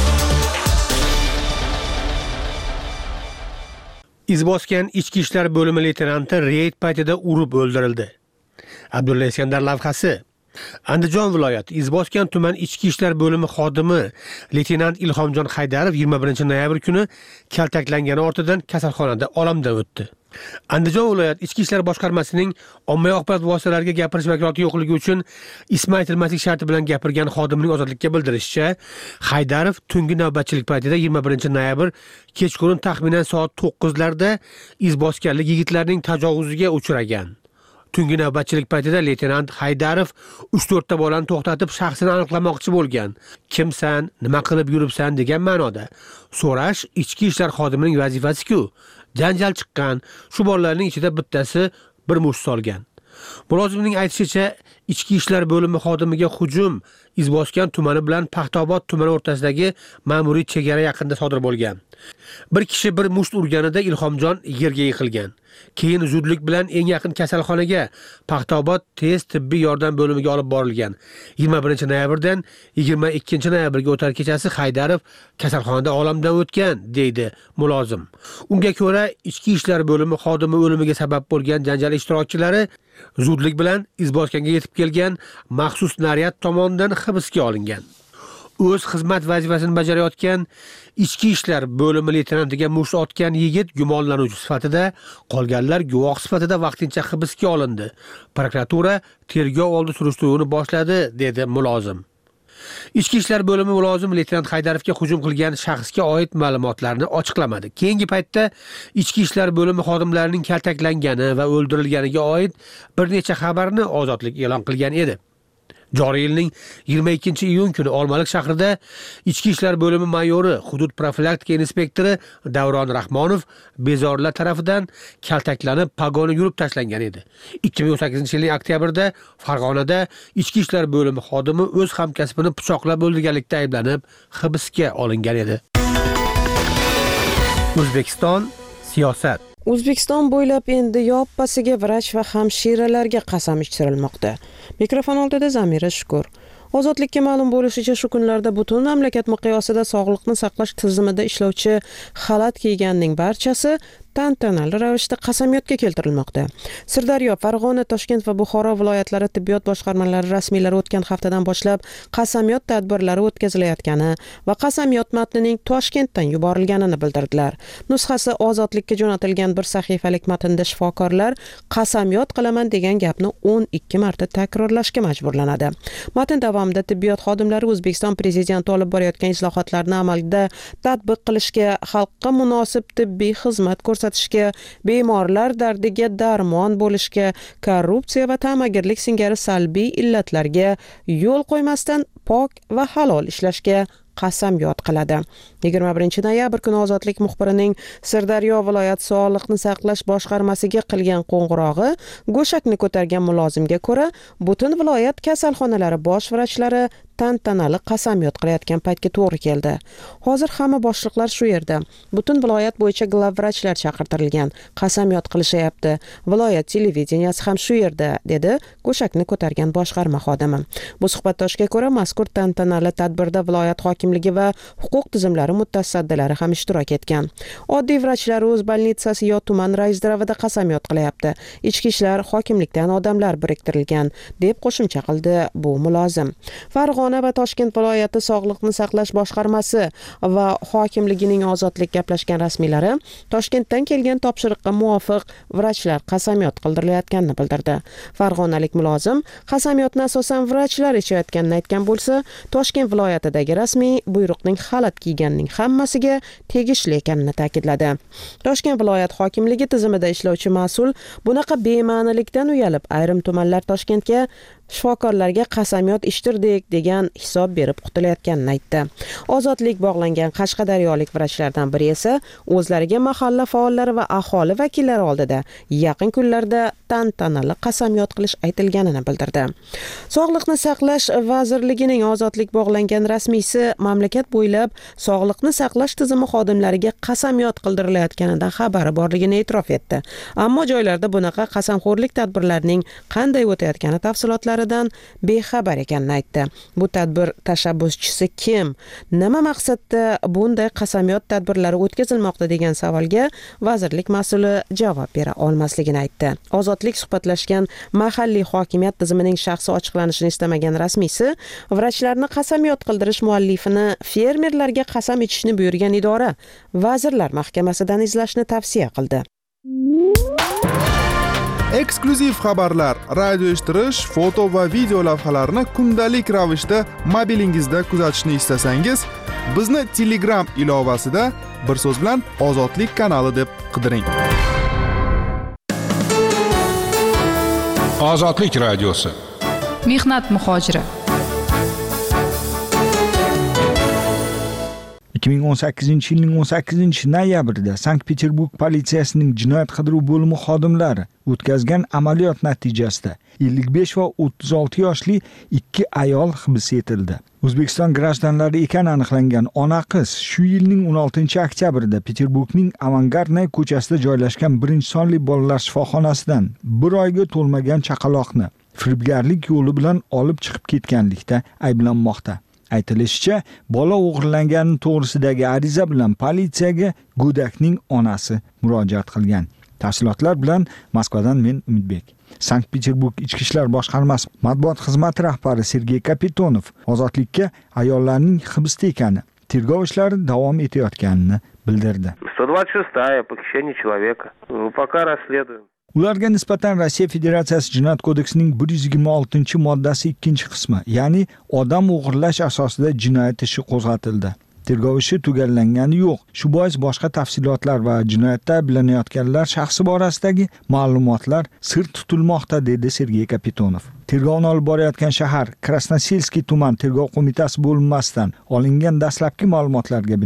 Izboskan ichki ishlar bo'limi leytenanti reyd paytida urib o'ldirildi. Abdulla Iskandar lavhasi. Andijon viloyati Izboskan tuman ichki ishlar bo'limi xodimi leytenant Ilhomjon Haydarov yigirma birinchi noyabr kuni kaltaklangani ortidan kasalxonada olamdan o'tdi. Andijon viloyat ichki ishlar boshqarmasining ommaviy axborot vositalariga gapirish vakolati yo'qligi uchun ismi aytilmaslik sharti bilan gapirgan xodimning ozodlikka bildirishicha, Haydarov tungi navbatchilik paytida yigirma birinchi noyabr kechqurun taxminan soat to'qqizlarda izboskanlik yigitlarning tajovuziga uchragan. Tungi navbatchilik paytida leytenant Haydarov uch to'rtta bolani to'xtatib shaxsini aniqlamoqchi bo'lgan. Kimsan, nima qilib yuribsan degan ma'noda so'rash ichki ishlar xodimining vazifasi-ku. Janjal chiqqan. Shu bolalarning ichida bittasi bir musht solgan. Mulozimning aytishicha, ichki ishlar bo'limi xodimiga hujum Izboskan tumani bilan Paxtaobod tumani o'rtasidagi ma'muriy chegara yaqinida sodir bo'lgan. Bir kishi bir musht urganida Ilhomjon yerga yiqilgan. Keyin zudlik bilan eng yaqin kasalxonaga Paxtaobod tez tibbiy yordam bo'limiga olib borilgan. yigirma birinchi noyabrdan yigirma ikkinchi noyabrga o'tar kechasi Haydarov kasalxonada olamdan o'tgan, deydi mulozim. Unga ko'ra, ichki ishlar bo'limi xodimi o'limiga sabab bo'lgan janjal ishtirokchilari zudlik bilan Izboskanga yetib kelgan maxsus naryad tomonidan hibsga olingan. O'z xizmat vazifasini bajarayotgan ichki ishlar bo'limi leytenantiga musht otgan yigit gumonlanuvchi sifatida, qolganlar guvoh sifatida vaqtincha hibsga olindi. Prokuratura tergov oldi surishtiruvni boshladi, dedi mulozim. Ichki ishlar bo'limi mulozim leytenant Haydarovga hujum qilgan shaxsga oid ma'lumotlarni ochiqlamadi. Keyingi paytda ichki ishlar bo'limi xodimlarining kaltaklangani va o'ldirilganiga oid bir necha xabarni Ozodlik e'lon qilgan edi. Joriy yilning yigirma ikkinchi iyun kuni Olmaliq shahrida ichki ishlar bo'limi mayori, hudud profilaktika inspektori Davron Rahmonov bezorilar tarafidan kaltaklanib pogoni yurib tashlangan edi. ikki ming o'n sakkizinchi yilning oktyabrda Farg'onada ichki ishlar bo'limi xodimi o'z hamkasbini pichoqlab o'ldirganlikda ayblanib hibsga olingan edi. O'zbekiston siyosat.
O'zbekiston bo'ylab endi yoppasiga vrach va hamshiralarga qasam ichtirilmoqda. Mikrofon oldida Zamira Shukur. Ozodlikka ma'lum bo'lishicha, shu kunlarda butun mamlakat miqyosida sog'liqni saqlash tizimida ishlovchi xalat kiyganning barchasi tantanali ravishda qasamyodga keltirilmoqda. Sirdaryo, Farg'ona, Toshkent va Buxoro viloyatlari tibbiyot boshqarmalari rasmiylari o'tgan haftadan boshlab qasamyod tadbirlari o'tkazilayotgani va qasamyod matnining Toshkentdan yuborilganini bildirdilar. Nusxasi ozodlikka jo'natilgan bir sahifalik matnda shifokorlar qasamyod qilaman degan gapni o'n ikki marta takrorlashga majburlanadi. Matn davomida tibbiyot xodimlari O'zbekiston prezidenti olib borayotgan islohotlarni amalda tatbiq qilishga, xalqqa munosib tibbiy xizmat ko'rsatishga, bemorlar dardiga darmon bo'lishga, korrupsiya va ta'magirlik singari salbiy illatlarga yo'l qo'ymasdan pok va halol ishlashga qasamyod qiladi. yigirma birinchi noyabr kuni Ozodlik muxbirining Sirdaryo viloyat sog'liqni saqlash boshqarmasiga qilgan qo'ng'irog'i go'shakni ko'targan mulozimga ko'ra, butun viloyat kasalxonalari bosh vrachlari tantanali qasamyod qilayotgan paytga to'g'ri keldi. Hozir hamma boshliqlar shu yerda. Butun viloyat bo'yicha glavvrachlar chaqirtirilgan, qasamyod qilishyapti. Viloyat televideniyasi ham shu yerda, dedi go'shakni ko'targan boshqarma xodimi. Bu suhbatdoshga ko'ra, mazkur tantanali tadbirda viloyat hokimligi va huquq tizimlari mutasaddilari ham ishtirok etgan. Oddiy vrachlar o'z bolnitsasi yo tuman raisdaravida qasamyod qilyapti. Ichki ishlar hokimlikdan odamlar biriktirilgan, deb qo'shimcha qildi bu mulozim. Farg'ona va Toshkent viloyati sog'liqni saqlash boshqarmasi va hokimligining ozodlik gaplashgan rasmiylari Toshkentdan kelgan topshiriqqa muvofiq vrachlar qasamyod qildirilayotganini bildirdi. Farg'onalik mulozim qasamyodni asosan vrachlar ichayotganini aytgan bo'lsa, Toshkent viloyatidagi rasmiy buyruqning xalat kiyganning hammasiga tegishli ekanini ta'kidladi. Toshkent viloyat hokimligi tizimida ishlovchi mas'ul bunaqa bema'nilikdan uyalib, ayrim tumanlar Toshkentga shifokorlarga qasamyod ichtirdik degan hisob berib qutulayotganini aytdi. Ozodlik bog'langan qashqadaryolik vrachlardan biri esa o'zlariga mahalla faollari va aholi vakillari oldida yaqin kunlarda tantanali qasamyod qilish aytilganini bildirdi. Sog'liqni saqlash vazirligining ozodlik bog'langan rasmiysi mamlakat bo'ylab sog'liqni saqlash tizimi xodimlariga qasamyod qildirilayotganidan xabari borligini e'tirof etdi. Ammo joylarda bunaqa qasamxo'rlik tadbirlarining qanday o'tayotgani tafsilotlaridan bexabar ekanini aytdi. Bu tadbir tashabbuschisi kim? Nima maqsadda bunday qasamyod tadbirlari o'tkazilmoqda degan savolga vazirlik mas'uli javob bera olmasligini aytdi. Ozodlik suhbatlashgan mahalliy hokimiyat tizimining shaxsi ochiqlanishini istamagan rasmiysi vrachlarni qasamyod qildirish muallifini fermerlarga qasam ichishni buyurgan idora Vazirlar Mahkamasidan izlashni tavsiya qildi.
Eksklyuziv xabarlar, radio eshittirish, foto va video lavhalarni kundalik ravishda mobilingizda kuzatishni istasangiz, bizni Telegram ilovasida bir so'z bilan Ozodlik kanali deb qidiring.
Ozodlik radiosi.
Mehnat muhojiri.
ikki ming o'n sakkizinchi yilning o'n sakkizinchi noyabrida Sankt-Peterburg politsiyasining jinoyat qidiruv bo'limi xodimlari o'tkazgan amaliyot natijasida ellik besh va o'ttiz olti yoshli ikki ayol hibs etildi. O'zbekiston grajdanlari ekani aniqlangan ona qiz shu yilning o'n oltinchi oktyabrida Peterburgning Avangardnay ko'chasida joylashgan birinchi sonli bolalar shifoxonasidan bir oyga to'lmagan chaqaloqni firibgarlik yo'li bilan olib chiqib ketganlikda ayblanmoqda. Aytilishicha, bola o'g'irlangani to'g'risidagi ariza bilan politsiyaga go'dakning onasi murojaat qilgan. Tafsilotlar bilan Moskvadan men Umidbek. Sankt-Peterburg Ichki ishlar boshqarmasi matbuot xizmati rahbari Sergey Kapitonov ozodlikka ayollarning hibsda ekani, tergov ishlari davom etayotganini bildirdi.
сто двадцать шестая похищение человека. Пока расследуем.
Ularga nisbatan Rossiya Federatsiyasi Jinoyat kodeksining bir yuz yigirma oltinchi moddasi ikkinchi qismi, ya'ni odam o'g'irlash asosida jinoyat ishi qo'zg'atildi. Tergov ishi tugallangani yo'q. Shu bois boshqa tafsilotlar va jinoyatda ayblanayotganlar shaxsi borasidagi ma'lumotlar sir tutilmoqda, dedi Sergey Kapitonov. Tergovni olib borayotgan shahar Krasnoselskiy tuman tergov qo'mitasi bo'linmasidan olingan dastlabki ma'lumotlarga binoan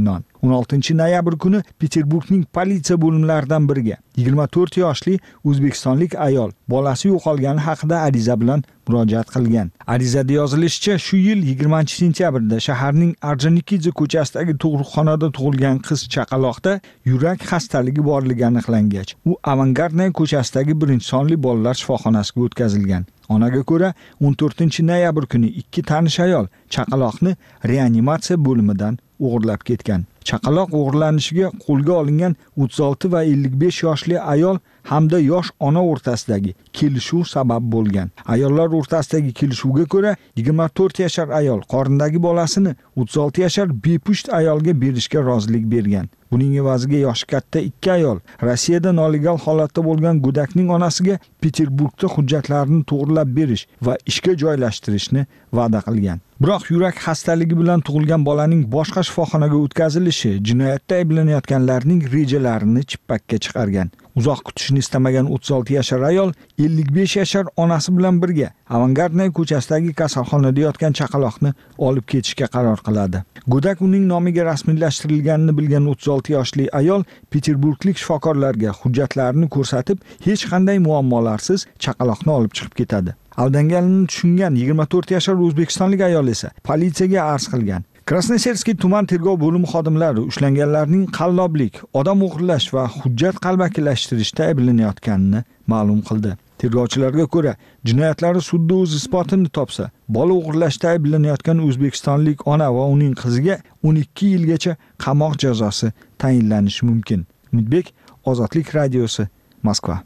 o'n oltinchi noyabr kuni Peterburgning politsiya bo'limlaridan biriga yigirma to'rt yoshli o'zbekistonlik ayol bolasi yo'qolgani haqida ariza bilan murojaat qilgan. Arizada yozilishicha, shu yil yigirmanchi sentyabrda shaharning Orjonikidze ko'chasidagi tug'ruqxonada tug'ilgan qiz chaqaloqda yurak xastaligi borligi aniqlangach, u Avangardnaya ko'chasidagi birinchi sonli bolalar shifoxonasiga o'tkazilgan. Onaga ko'ra, o'n to'rtinchi noyabr kuni ikki tanish ayol chaqaloqni reanimatsiya bo'limidan o'g'irlab ketgan. Chaqaloq o'g'irlanishiga qo'lga olingan o'ttiz olti va ellik besh yoshli ayol hamda yosh ona o'rtasidagi kelishuv sabab bo'lgan. Ayollar o'rtasidagi kelishuvga ko'ra, yigirma to'rt yashar ayol qorindagi bolasini o'ttiz olti yashar bepusht ayolga berishga rozilik bergan. Buning evaziga yoshi katta ikki ayol Rossiyada nolegal holatda bo'lgan go'dakning onasiga Peterburgda hujjatlarini to'g'rilab berish va ishga joylashtirishni va'da qilgan. Biroq yurak xastaligi bilan tug'ilgan bolaning boshqa shifoxonaga o'tkazilishi jinoyatda ayblanayotganlarning rejalarini chippakka chiqargan. Uzoq kutishni istamagan o'ttiz olti yashar ayol ellik besh yashar onasi bilan birga Avangardnaya ko'chasidagi kasalxonada yotgan chaqaloqni olib ketishga qaror qiladi. Go'dak uning nomiga rasmiylashtirilganini bilgan o'ttiz olti yoshli ayol Peterburglik shifokorlarga hujjatlarini ko'rsatib, hech qanday muammolarsiz chaqaloqni olib chiqib ketadi. Aldanganini tushungan yigirma to'rt yashar o'zbekistonlik ayol esa politsiyaga arz qilgan. Krasnoyarskiy tuman tergov bo'limi xodimlari ushlanganlarning qalloblik, odam o'g'irlash va hujjat qalbakilashtirishda ayblanayotganini ma'lum qildi. Tergovchilarga ko'ra, jinoyatlari sudda o'z isbotini topsa, bola o'g'irlashda ayblanayotgan o'zbekistonlik ona va uning qiziga o'n ikki yilgacha qamoq jazosi tayinlanishi mumkin. Umidbek, Ozodlik radiosi, Moskva.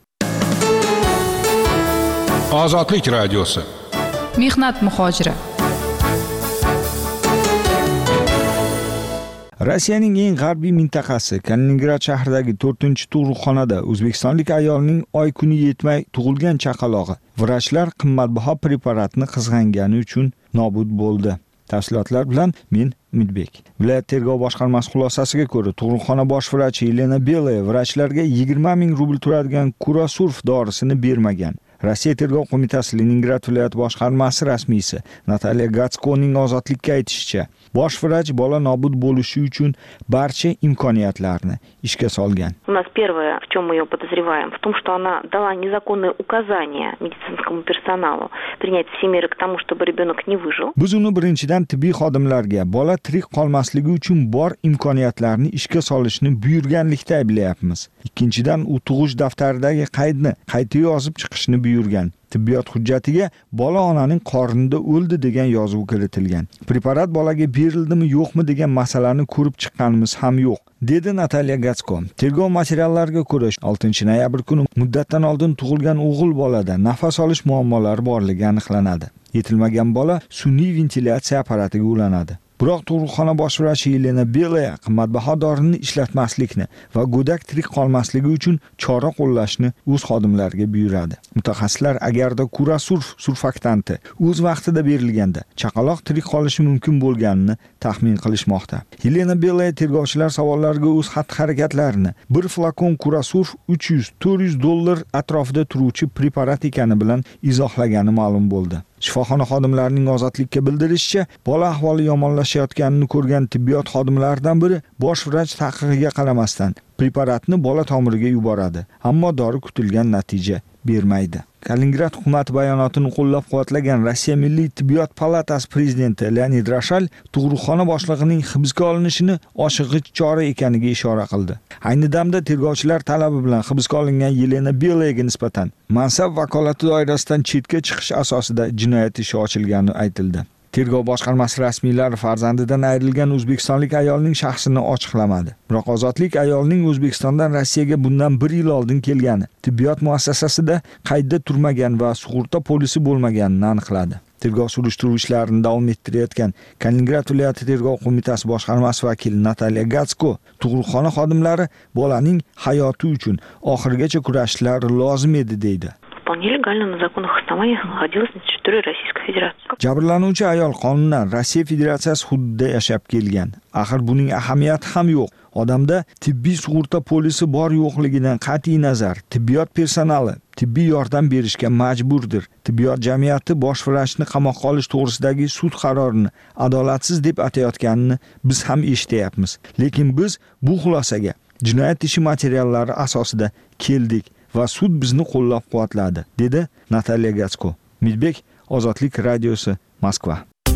Ozodlik radiosi.
Mehnat muhojiri.
Rossiyaning eng g'arbiy mintaqasi Kaliningrad shahridagi to'rtinchi tug'ruqxonada o'zbekistonlik ayolning oy kuni yetmay tug'ilgan chaqalog'i vrachlar qimmatbaho preparatni qizg'angani uchun nobud bo'ldi. Tafsilotlar bilan men Umidbek. Viloyat tergov boshqarmasi xulosasiga ko'ra, tug'ruqxona bosh vrachi Elena Belaya vrachlarga yigirma ming rubl turadigan Kurasurf dorisini bermagan. Rossiya tergov qo'mitasi Leningrad viloyat boshqarmasi rasmiysi Natalya Gatskoning ozodlikka aytishicha, bosh vrach bola nobud bo'lishi uchun barcha imkoniyatlarni ishga solgan.
У нас первое, в чем мы ее подозреваем, в том, что она dala незаконные указания медицинскому персоналу принять все меры к тому, чтобы ребенок не выжил.
Biz uni birinchidan tibbiy xodimlarga bola tirik qolmasligi uchun bor imkoniyatlarni ishga solishni buyurganlikda ayblayapmiz. Ikkinchidan, u tug'ish daftaridagi qaydni qayta yozib chiqishni buyurgan. Tibbiyot hujjatiga bola onaning qornida o'ldi degan yozuv kiritilgan. Preparat bolaga berildimi yo'qmi degan masalani ko'rib chiqqanimiz ham yo'q, dedi Natalya Gatsko. Tergov materiallariga ko'ra, oltinchi noyabr kuni muddatdan oldin tug'ilgan o'g'il bolada nafas olish muammolari borligi aniqlanadi. Yetilmagan bola sun'iy ventilyatsiya apparatiga ulanadi. Biroq tug'ruqxona bosh vrachi Elena Belaya qimmatbaho dorini ishlatmaslikni va go'dak tirik qolmasligi uchun chora qo'llashni o'z xodimlariga buyuradi. Mutaxassislar agarda Kurasurf surfaktanti o'z vaqtida berilganda chaqaloq tirik qolishi mumkin bo'lganini taxmin qilishmoqda. Elena Belaya tergovchilar savollariga o'z xatti-harakatlarini bir flakon Kurasurf uch yuz to'rt yuz dollar atrofida turuvchi preparat ekani bilan izohlagani ma'lum bo'ldi. Shifoxona xodimlarining ozodlikka bildirishicha, bola ahvoli yomonlashayotganini ko'rgan tibbiyot xodimlaridan biri bosh vrach taqiqiga qaramasdan preparatni bola tomiriga yuboradi, ammo dori kutilgan natija bermaydi. Kaliningrad hukumat bayonotini qo'llab-quvvatlagan Rossiya Milliy tibbiyot palatasi prezidenti Leonid Rashal tug'ruqxona boshlig'ining hibsga olinishini oshig'ich chora ekaniga ishora qildi. Ayni damda tergovchilar talabi bilan hibsga olingan Elena Belayaga nisbatan mansab vakolati doirasidan chetga chiqish asosida jinoyat ishi ochilgani aytildi. Tergov boshqarmasi rasmiylari farzandidan ayrilgan o'zbekistonlik ayolning shaxsini ochiqlamadi. Biroq ozodlik ayolning O'zbekistondan Rossiyaga bundan bir yil oldin kelgani, tibbiyot muassasasida qaydda turmagan va sug'urta polisi bo'lmaganini aniqladi. Tergov surishtiruv ishlarini davom ettirayotgan Kaliningrad viloyati tergov qo'mitasi boshqarmasi vakili Natalya Gatsko, tug'ruqxona xodimlari bolaning hayoti uchun oxirigacha kurashishlari lozim edi deydi.
Вполне легально на законных основаниях находилась на территории Российской Федерации.
Jabrlanuvchi ayol qonunan Rossiya Federatsiyasi hududida yashab kelgan. Axir buning ahamiyati ham yo'q. Odamda tibbiy sug'urta polisi bor yo'qligidan qat'iy nazar, tibbiyot personali tibbiy yordam berishga majburdir. Tibbiyot jamiyati bosh vrachni qamoqqa olish to'g'risidagi sud qarorini adolatsiz deb atayotganini biz ham eshityapmiz. Lekin biz bu xulosaga jinoyat ishi materiallari asosida keldik va sud bizni qo'llab-quvvatladi, dedi Natalya Gatsko. Midbek, Ozodlik radiosi, Moskva.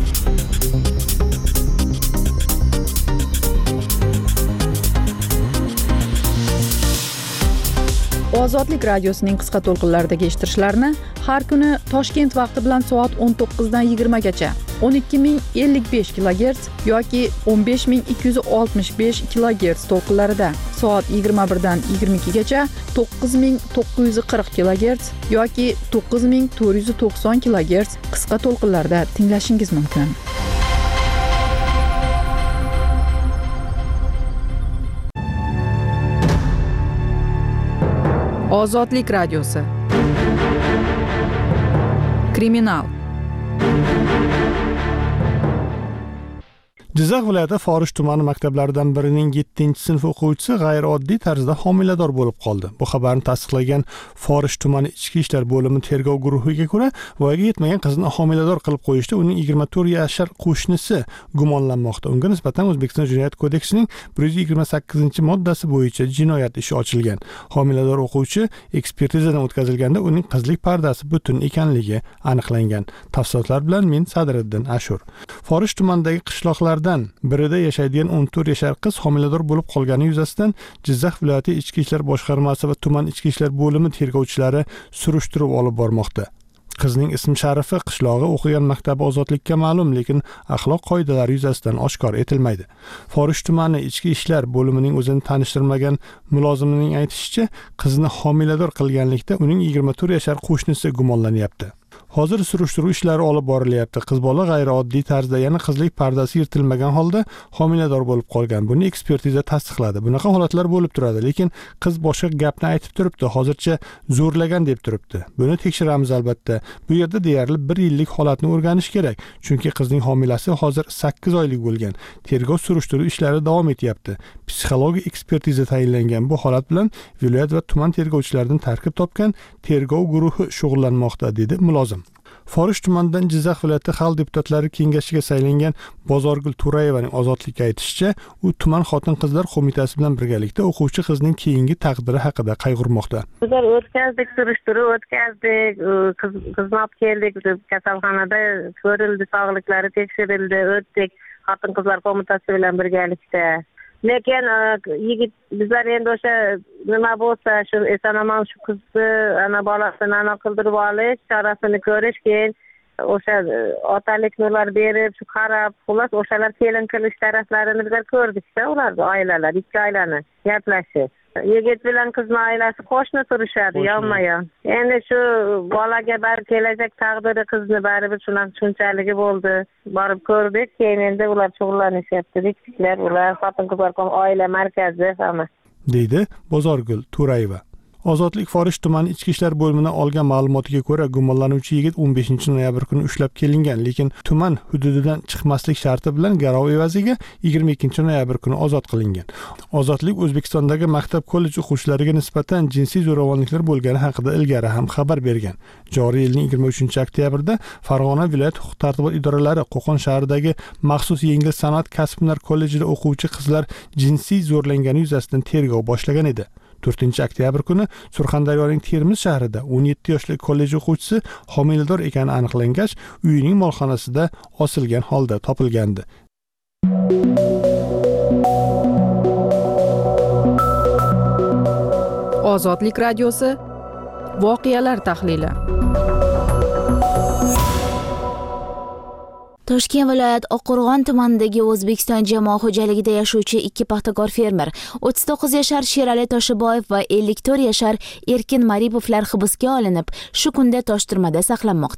Ozodlik radiosining qisqa to'lqinlaridagi eshittirishlarni har kuni Toshkent vaqti bilan soat o'n to'qqizdan yigirma gacha o'n ikki ming ellik besh kilogerts yoki o'n besh ming ikki yuz oltmish besh kilogerts to'lqinlarida, soat yigirma birdan yigirma ikki gacha to'qqiz ming to'qqiz yuz qirq kilogerts yoki to'qqiz ming to'rt yuz to'qson kilogerts qisqa to'lqinlarda tinglashingiz mumkin. Ozodlik radiosi. Kriminal.
Jizzax viloyati Forish tumani maktablaridan birining yettinchi sinf o'quvchisi g'ayrioddiy tarzda homilador bo'lib qoldi. Bu xabarni tasdiqlagan Forish tumani ichki ishlar bo'limi tergov guruhiga ko'ra, voyaga yetmagan qizni homilador qilib qo'yishda uning yigirma to'rt yashar qo'shnisi gumonlanmoqda. Unga nisbatan O'zbekiston Jinoyat kodeksining bir yuz yigirma sakkizinchi moddasi bo'yicha jinoyat ishi ochilgan. Homilador o'quvchi ekspertizadan o'tkazilganda uning qizlik pardasi butun ekanligi aniqlangan. Tafsilotlar bilan men Sadriddin Ashur. Forish tumanidagi qishloqlar birida yashaydigan o'n to'rt yashar qiz homilador bo'lib qolgani yuzasidan Jizzax viloyati ichki ishlar boshqarmasi va tuman ichki ishlar bo'limi tergovchilari surishtiruv olib bormoqda. Qizning ism-sharifi, qishlog'i, o'qigan maktabi ozodlikka ma'lum, lekin axloq qoidalari yuzasidan oshkor etilmaydi. Forish tumani ichki ishlar bo'limining o'zini tanishtirmagan mulozimining aytishicha, qizni homilador qilganlikda uning yigirma to'rt yashar qo'shnisi gumonlanyapti. Hozir surishtiruv ishlari olib borilyapti. Qiz bola g'ayrioddiy tarzda, ya'ni qizlik pardasi yirtilmagan holda homilador bo'lib qolgan. Buni ekspertiza tasdiqladi. Bunaqa holatlar bo'lib turadi, lekin qiz boshqa gapni aytib turibdi. Hozircha zo'rlagan deb turibdi. Buni tekshiramiz albatta. Bu yerda deyarli bir yillik holatni o'rganish kerak, chunki qizning homilasi hozir sakkiz oylik bo'lgan. Tergov surishtiruv ishlari davom etyapti. Psixologik ekspertiza tayinlangan. Bu holat bilan viloyat va tuman tergovchilaridan tarkib topgan tergov guruhi shug'ullanmoqda, dedi mulozim. Forish tumanidan Jizzax viloyati xalq deputatlari kengashiga saylangan Bozorgul Turayevaning Ozodlikka aytishicha, u tuman xotin-qizlar qo'mitasi bilan birgalikda o'quvchi qizning keyingi taqdiri haqida qayg'urmoqda.
Bizlar o'tkazdik, surishtiruv o'tkazdik, qizni olib keldik, kasalxonada ko'rildi, sog'liklari tekshirildi, o'tdik xotin-qizlar qo'mitasi bilan birgalikda. Lekin yigit bizlar endi o'sha nima bo'lsa, shu eson-omon shu qizni ana bolasini ana qildirib olish, chorasini ko'rish, keyin o'sha otalik nurlar berib, shu qarab, xullas o'shalar kelin qilish taraflarini bizlar ko'rdikda, ularni oilalar, ikki oilani gaplashib. Yigit bilan qizning oilasi qo'shni turishadi, yonma-yon. Endi shu bolaga bar kelajak taqdiri qizni baribir shunaqa shunchalik bo'ldi. Borib ko'rdik, keyin endi ular shug'ullanishyapti. Diktiklar, ular xotin-qizlar oila markazi hamma,
deydi Bozorgul Turayeva. Ozodlik Forish tumani ichki ishlar bo'limidan olgan ma'lumotiga ko'ra, gumonlanuvchi yigit o'n beshinchi noyabr kuni ushlab kelingan, lekin tuman hududidan chiqmaslik sharti bilan garov evaziga yigirma ikkinchi noyabr kuni ozod qilingan. Ozodlik O'zbekistondagi maktab kollej o'quvchilariga nisbatan jinsiy zo'ravonliklar bo'lgani haqida ilgari ham xabar bergan. Joriy yilning yigirma uchinchi oktyabrida Farg'ona viloyat huquq-tartibot idoralari Qo'qon shahridagi maxsus yengil san'at kasb-hunar kollejida o'quvchi qizlar jinsiy zo'rlangani yuzasidan tergov boshlagan edi. to'rtinchi oktyabr kuni Surxondaryoning Termiz shahrida o'n yetti yoshli kollej o'quvchisi homilador ekani aniqlangach, uyining molxonasida osilgan holda topilgandi.
Ozodlik radiosi voqealar tahlili.
Toshkent viloyat Oqqo'rg'on tumanidagi O'zbekiston jamoat xo'jaligida yashovchi ikki paxtakor fermer, o'ttiz to'qqiz yashar Sherali Toshiboyev va ellik to'rt yashar Erkin Maripovlar hibsga olinib, shu kunda Toshturmada saqlanmoqda.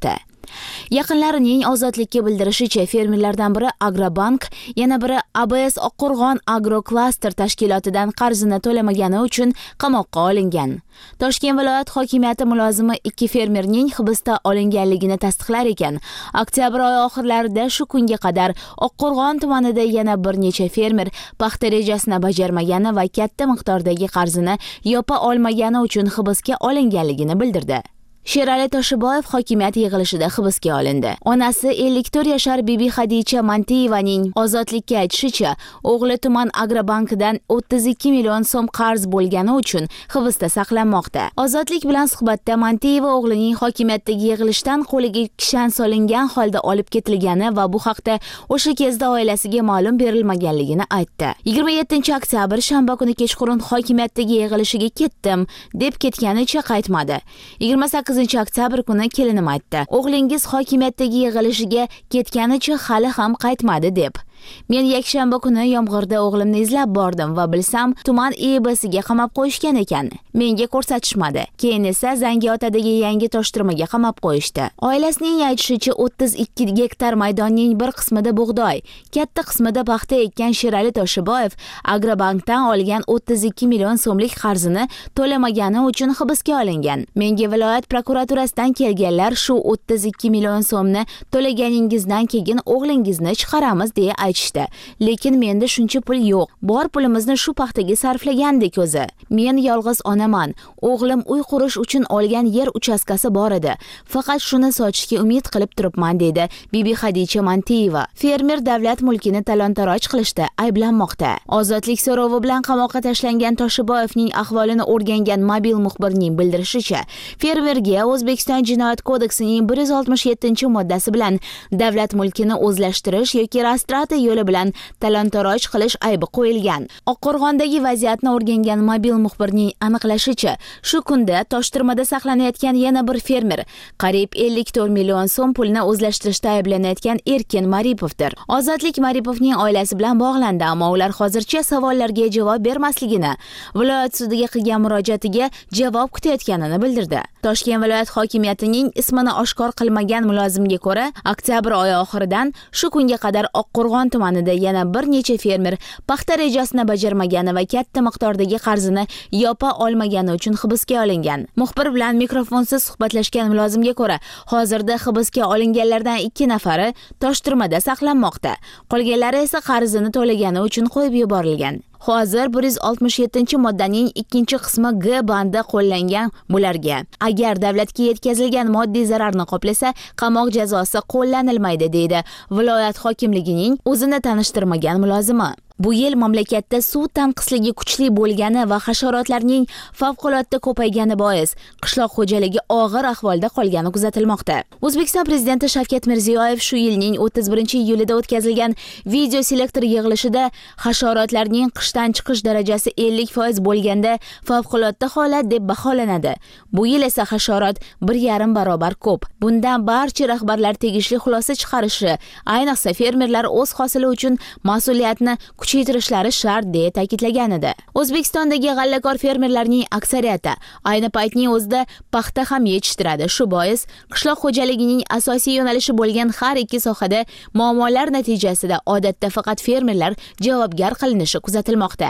Yaqinlarining ozodlikka bildirishicha, fermerlardan biri Agrobank, yana biri A B S Oqqo'rg'on Agroklaster tashkilotidan qarzini to'lamagani uchun qamoqqa olingan. Toshkent viloyat hokimiyati mulozimi ikki fermerning hibsda olinganligini tasdiqlar ekan. Oktyabr oyi oxirlarida shu kunga qadar Oqqo'rg'on tumanida yana bir necha fermer paxta rejasini bajarmagani va katta miqdordagi qarzini yopa olmagani uchun hibsga olinganligini bildirdi. Sherali Toshiboyev hokimiyat yig'ilishida hibsga olindi. Onasi ellik to'rt yashar Bibi Xadicha Mantiyevaning ozodlikka aytishicha, o'g'li tuman Agrobankidan o'ttiz ikki million so'm qarz bo'lgani uchun hibsda saqlanmoqda. Ozodlik bilan suhbatda Mantiyeva o'g'lining hokimiyatdagi yig'ilishdan qo'liga kishan solingan holda olib ketilgani va bu haqda o'sha kezda oilasiga ma'lum berilmaganligini aytdi. yigirma yettinchi oktyabr shanba kuni kechqurun hokimiyatdagi yig'ilishiga ketdim deb ketganicha qaytmadi. yigirma sakkizinchi oktyabr kuni kelinim aytdi. O'g'lingiz hokimiyatdagi yig'ilishiga ketganicha hali ham qaytmadi deb. Men yakshanba kuni yomg'irda o'g'limni izlab bordim va bilsam, tuman E B S'ga qamab qo'yishgan ekan. Menga ko'rsatishmadi. Keyin esa Zangiotadagi yangi toshtirmaga qamab qo'yishdi. Oilasining aytishicha, o'ttiz ikki gektar maydonning bir qismida bug'doy, katta qismida paxta ekkan Sherali Toshiboyev Agrobankdan olgan o'ttiz ikki million so'mlik qarzini to'lamagani uchun hibsga olingan. Menga viloyat prokuraturasidan kelganlar shu o'ttiz ikki million so'mni to'laganingizdan keyin o'g'lingizni chiqaramiz deya aytishdi. Lekin menda shuncha pul yo'q. Bor pulimizni shu paxtaga sarflagandik o'zi. Men yolg'iz onaman. O'g'lim uy qurish uchun olgan yer uchastkasi bor edi. Faqat shuni sotishga umid qilib turibman dedi Bibi Xadicha Mantiyeva. Fermer davlat mulkini talon-taroj qilishda ayblanmoqda. Ozodlik so'rovi bilan qamoqqa tashlangan Toshiboyevning ahvolini o'rgangan mobil muxbirning bildirishicha, fermerga O'zbekiston Jinoyat kodeksining bir yuz oltmish yettinchi moddasi bilan davlat mulkini o'zlashtirish yoki restoratsiya yo'li bilan talon-taroj qilish aybi qo'yilgan. Oqqo'rg'ondagi vaziyatni o'rgangan mobil muxbirning aniqlashicha, shu kunda Toshtirmada saqlanayotgan yana bir fermer qariyb ellik to'rt million so'm pulni o'zlashtirishda ayblanayotgan Erkin Maripovdir. Ozodlik Maripovning oilasi bilan bog'landi, ammo ular hozircha savollarga javob bermasligini, viloyat sudiga qilgan murojaatiga javob kutayotganini bildirdi. Toshkent viloyat hokimiyatining ismini oshkor qilmagan mulozimga ko'ra, oktyabr oyi oxiridan shu kunga qadar Oqqo'rg'on tumanida yana bir necha fermer paxta rejasini bajarmagani va katta miqdordagi qarzini yopa olmagani uchun hibsga olingan. Muxbir bilan mikrofonsiz suhbatlashgan mulozimga ko'ra, hozirda hibsga olinganlardan ikki nafari Toshtirmada saqlanmoqda. Qolganlari esa qarzini to'lagani uchun qo'yib yuborilgan. Hozir bir yuz oltmish yettinchi moddaning ikkinchi qismi G bandi qo'llangan bularga. Agar davlatga yetkazilgan moddiy zararni qoplasa, qamoq jazosi qo'llanilmaydi deydi viloyat hokimligining o'zini tanishtirmagan mulozimi. Bu yil mamlakatda suv tanqisligi kuchli bo'lgani va hasharotlarning favqulodda ko'paygani bois qishloq xo'jaligi og'ir ahvolda qolgani kuzatilmoqda. O'zbekiston prezidenti Shavkat Mirziyoyev shu yilning o'ttiz birinchi iyulida o'tkazilgan video selektor yig'ilishida hasharotlarning qishdan chiqish darajasi ellik foiz bo'lganda favqulodda holat deb baholanadi. Bu yil esa hasharot bir yarim barobar ko'p. Bundan barcha rahbarlar tegishli xulosa chiqarishi, ayniqsa fermerlar o'z hosili uchun mas'uliyatni kuchaytirishlari shart deya ta'kidlagan edi. O'zbekistondagi g'allakor fermerlarning aksariyati ayni paytning o'zida paxta ham yetishtiradi. Shu bois qishloq xo'jaligining asosiy yo'nalishi bo'lgan har ikki sohada muammolar natijasida odatda faqat fermerlar javobgar qilinishi kuzatilmoqda.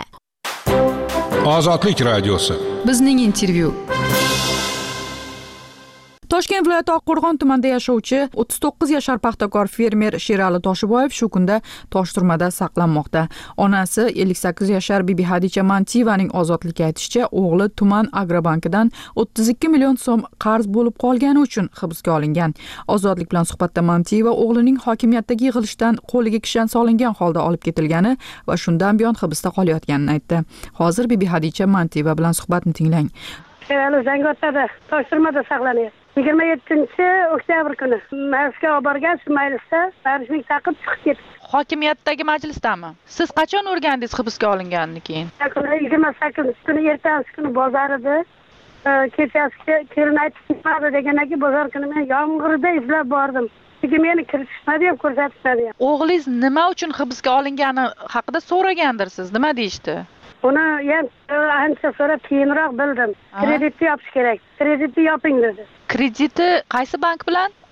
Ozodlik radiosi.
Bizning intervyu. Toshkent viloyati Oqqo'rg'on tumanida yashovchi o'ttiz to'qqiz yashar paxtakor fermer Sherali Toshiboyev shu kunda Toshtirmada saqlanmoqda. Onasi ellik sakkiz yashar Bibi Xadicha Mantiyevaning ozodlikka aytishicha, o'g'li tuman Agrobankidan o'ttiz ikki million so'm qarz bo'lib qolgani uchun hibsga olingan. Ozodlik bilan suhbatda Mantiyeva o'g'lining hokimiyatdagi yig'ilishdan qo'liga kishan solingan holda olib ketilgani va shundan buyon hibsda qolayotganini aytdi. Hozir Bibi Xadicha Mantiyeva bilan suhbatni tinglang.
Sherali Zangiotada Toshtirmada saqlanyapti. yigirma yettinchi oktyabr kuni majlisga olib borgan, shu majlisda majlisni taqib chiqib ketdi.
Hokimiyatdagi majlisdami? Siz qachon o'rgandingiz hibsga olinganini keyin?
yigirma sakkizinchi kuni ertasi kuni bozor edi. Kechasi kelin aytib ketmadi degandan keyin bozor kuni men yomg'irda izlab bordim. Lekin meni kiritishmadi ham, ko'rsatishmadi ham.
O'g'lingiz nima uchun hibsga olingani haqida so'ragandirsiz. Nima deyishdi?
Uni ham ancha so'rab keyinroq bildim. Kreditni yopish kerak. Kreditni yoping dedi.
Krediti qaysi bank bilan?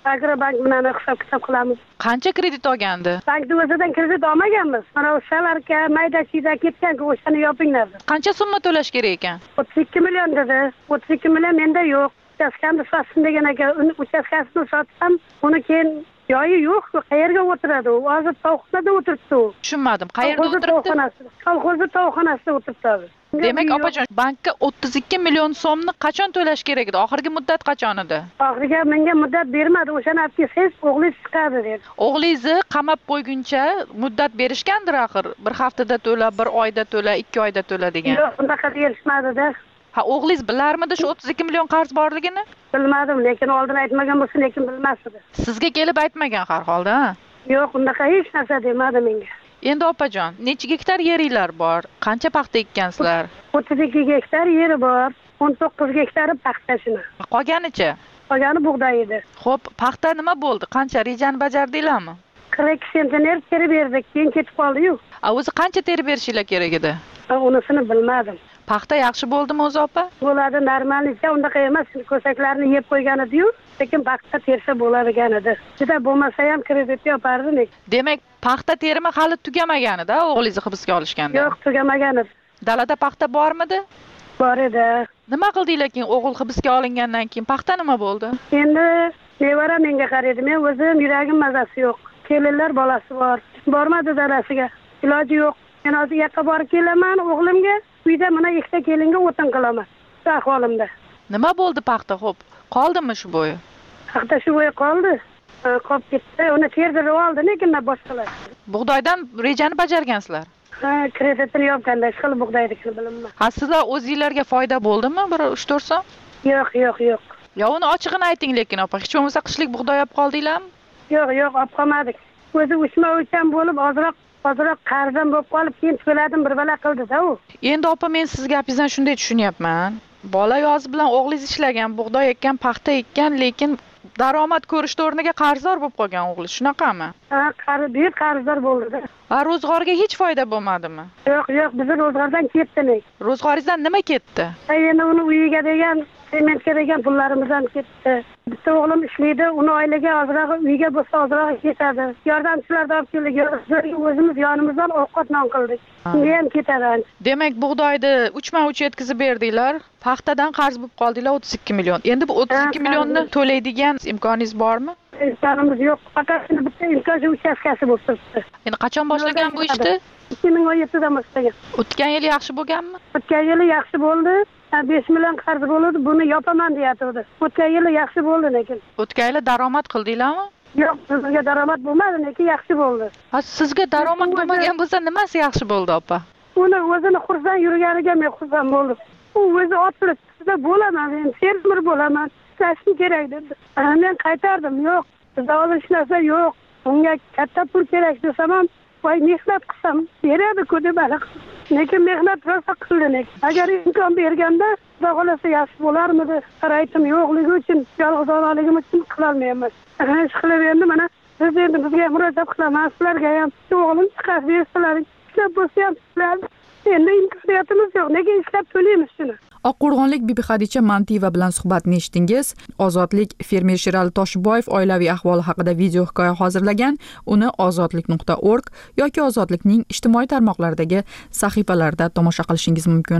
Agrobank bilan hisob kitob qilamiz.
Qancha kredit olgandi?
Bankning o'zidan kredit olmaganmiz. Mana o'shalarga mayda-chiyda ketgan-ku, o'shani yopinglar.
Qancha summa to'lash kerak ekan?
o'ttiz ikki million dedi. o'ttiz ikki million menda yo'q. Uchastkani sotsin degan ekan. Uni uchastkasini sotsam, uni keyin joyi yo'q, qayerga o'tiradi u? Hozir tovuqxonada o'tiribdi u.
Tushunmadim. Qayerda o'tiribdi?
Kolxozda tovuqxonasida o'tiribdi.
Demak, opajon, bankka o'ttiz ikki million so'mni qachon to'lash kerak edi? Oxirgi muddat qachon edi?
Oxirgi menga muddat bermadi. O'shani olib kelsangiz, o'g'lingiz chiqadi dedi.
O'g'lingizni qamab qo'yguncha muddat berishgandir axir. Bir haftada to'la, bir oyda to'la, ikki oyda to'la degan.
Yo'q, unaqa berishmadi-da.
Ha, o'g'lingiz bilarmidi shu o'ttiz ikki million qarz borligini?
Bilmadim, lekin oldin aytmagan bo'lsa, lekin bilmasdi.
Sizga kelib aytmagan har holda, ha?
Yo'q, unaqa hech narsa demadi menga.
Endi opajon, necha gektar yeringlar bor? Qancha paxta ekkansizlar?
o'ttiz ikki gektar yeri bor. o'n to'qqiz gektari paxta shuni.
Qolganicha?
Qolgani bug'doy edi.
Xo'p, paxta nima bo'ldi? Qancha rejani bajardinglarmi?
qirq ikki sentner terib berdik, keyin ketib qoldi-yu.
A o'zi qancha terib berishinglar kerak edi?
Unisini bilmadim.
Paxta yaxshi bo'ldimi o'zi opa?
Bo'ladi, normalnicha unaqa emas, ko'saklarni yeb qo'ygan edi-yu, lekin paxta tersa bo'ladigan edi. Juda bo'lmasa ham kredit yopardi.
Demak, paxta terimi hali tugamagan-da, o'g'lingizni hibsga olishganda.
Yo'q, tugamagan edi.
Dalada paxta bormidi?
Bor edi.
Nima qildinglar keyin o'g'il hibsga olingandan keyin? Paxta nima bo'ldi?
Endi nevara menga qaraydi. Men o'zim yuragim mazasi yo'q. Kelinlar bolasi bor. Bormadi dalasiga. Iloji yo'q. Men hozir yoqqa borib kelaman o'g'limga. Uyda mana ikkita kelinga o'tin qilaman. Shu ahvolimda.
Nima bo'ldi paxta, xo'p? Qoldimi shu bo'yi?
Paxta shu bo'yi qoldi. Qolib ketdi. Uni terdirib oldi, lekin boshqalar.
Bug'doydan rejani bajargansizlar?
Ha, kreditni yopganda ishqilib bug'doynikini bilaman.
Ha, sizlar o'zingizlarga foyda bo'ldimi? Bir uch to'rt so'm?
Yo'q, yo'q, yo'q.
Yo, uni ochig'ini ayting lekin opa. Hech bo'lmasa qishlik bug'doy olib qoldinglarmi?
Yo'q, yo'q, olib qolmadik. O'zi uchma o'lcham bo'lib, ozroq Hozirroq qarzim bo'lib qolib, keyin to'ladim, bir bala qildi-da u.
Endi opa, men siz gapingizdan shunday tushunyapman. Bola yoz bilan o'g'lingiz ishlagan, bug'doy ekkan, paxta ekkan, lekin daromad ko'rishda o'rniga qarzdor bo'lib qolgan o'g'li. Shunaqami?
Ha, qarz, buyuk qarzdor bo'ldi-da.
Va ro'zg'orga hech foyda bo'lmadimi?
Yo'q, yo'q, bizning ro'zg'ordan ketdi.
Ro'zg'oringizdan nima ketdi?
Endi uni uyiga degan, sementga degan pullarimizdan ketdi. Bitta o'g'lim ishlaydi, uni oilaga ozroq, uyga bo'lsa ozroq ketadi. Yordamchilardan olib keldik, o'zimiz yonimizdan ovqat non qildik. Shunga ham ketadi.
Demak, bug'doyni uchma uch yetkazib berdinglar, paxtadan qarz bo'lib qoldinglar o'ttiz ikki million. Endi bu o'ttiz ikki millionni to'laydigan imkoningiz bormi?
Imkonimiz yo'q. Faqat bitta imkon uchastkasi bo'lib turibdi.
Endi qachon boshlagan bu ishni?
ikki ming o'n yettida boshlagan.
O'tgan yil yaxshi bo'lganmi?
O'tgan yili yaxshi bo'ldi. besh million qarz bo'ldi, buni yopaman deyatdi. O'tgan yili yaxshi bo'ldi lekin.
O'tgan yili daromad qildinglarmi?
Yo'q, bizga daromad bo'lmadi, lekin yaxshi bo'ldi.
Ha, sizga daromad bo'lmagan bo'lsa, nimasi yaxshi bo'ldi, opa?
Uni o'zini xursand yurganiga men xursand bo'ldim. U o'zi otliqda bo'laman, men fermer bo'laman. Tashim kerak dedi. Men qaytardim, yo'q. Bizda hozir hech narsa yo'q. Unga katta pul kerak desam ham, voy mehnat qilsam, beradi-ku deb aniq. Lekin mehnat rosa qildi. Agar imkon berganda, xudo xolasa yaxshi bo'larmidi? Qaraytim yo'qligi uchun, yolg'izonligim uchun qilolmayman. Ish qilib endi mana biz endi bizga murojaat qilaman, sizlarga ham o'g'lim chiqarib bersalar, ishlab bo'lsa ham sizlar. Endi imkoniyatimiz yo'q, nega ishlab to'laymiz shuni?
Oqqo'rg'onlik Bibi Xadicha Mantiyeva bilan suhbatni eshitdingiz. Ozodlik fermer Sherali Toshboyev oilaviy ahvoli haqida video hikoya hozirlagan. Uni ozodlik nuqta org yoki Ozodlikning ijtimoiy tarmoqlaridagi sahifalarida tomosha qilishingiz mumkin.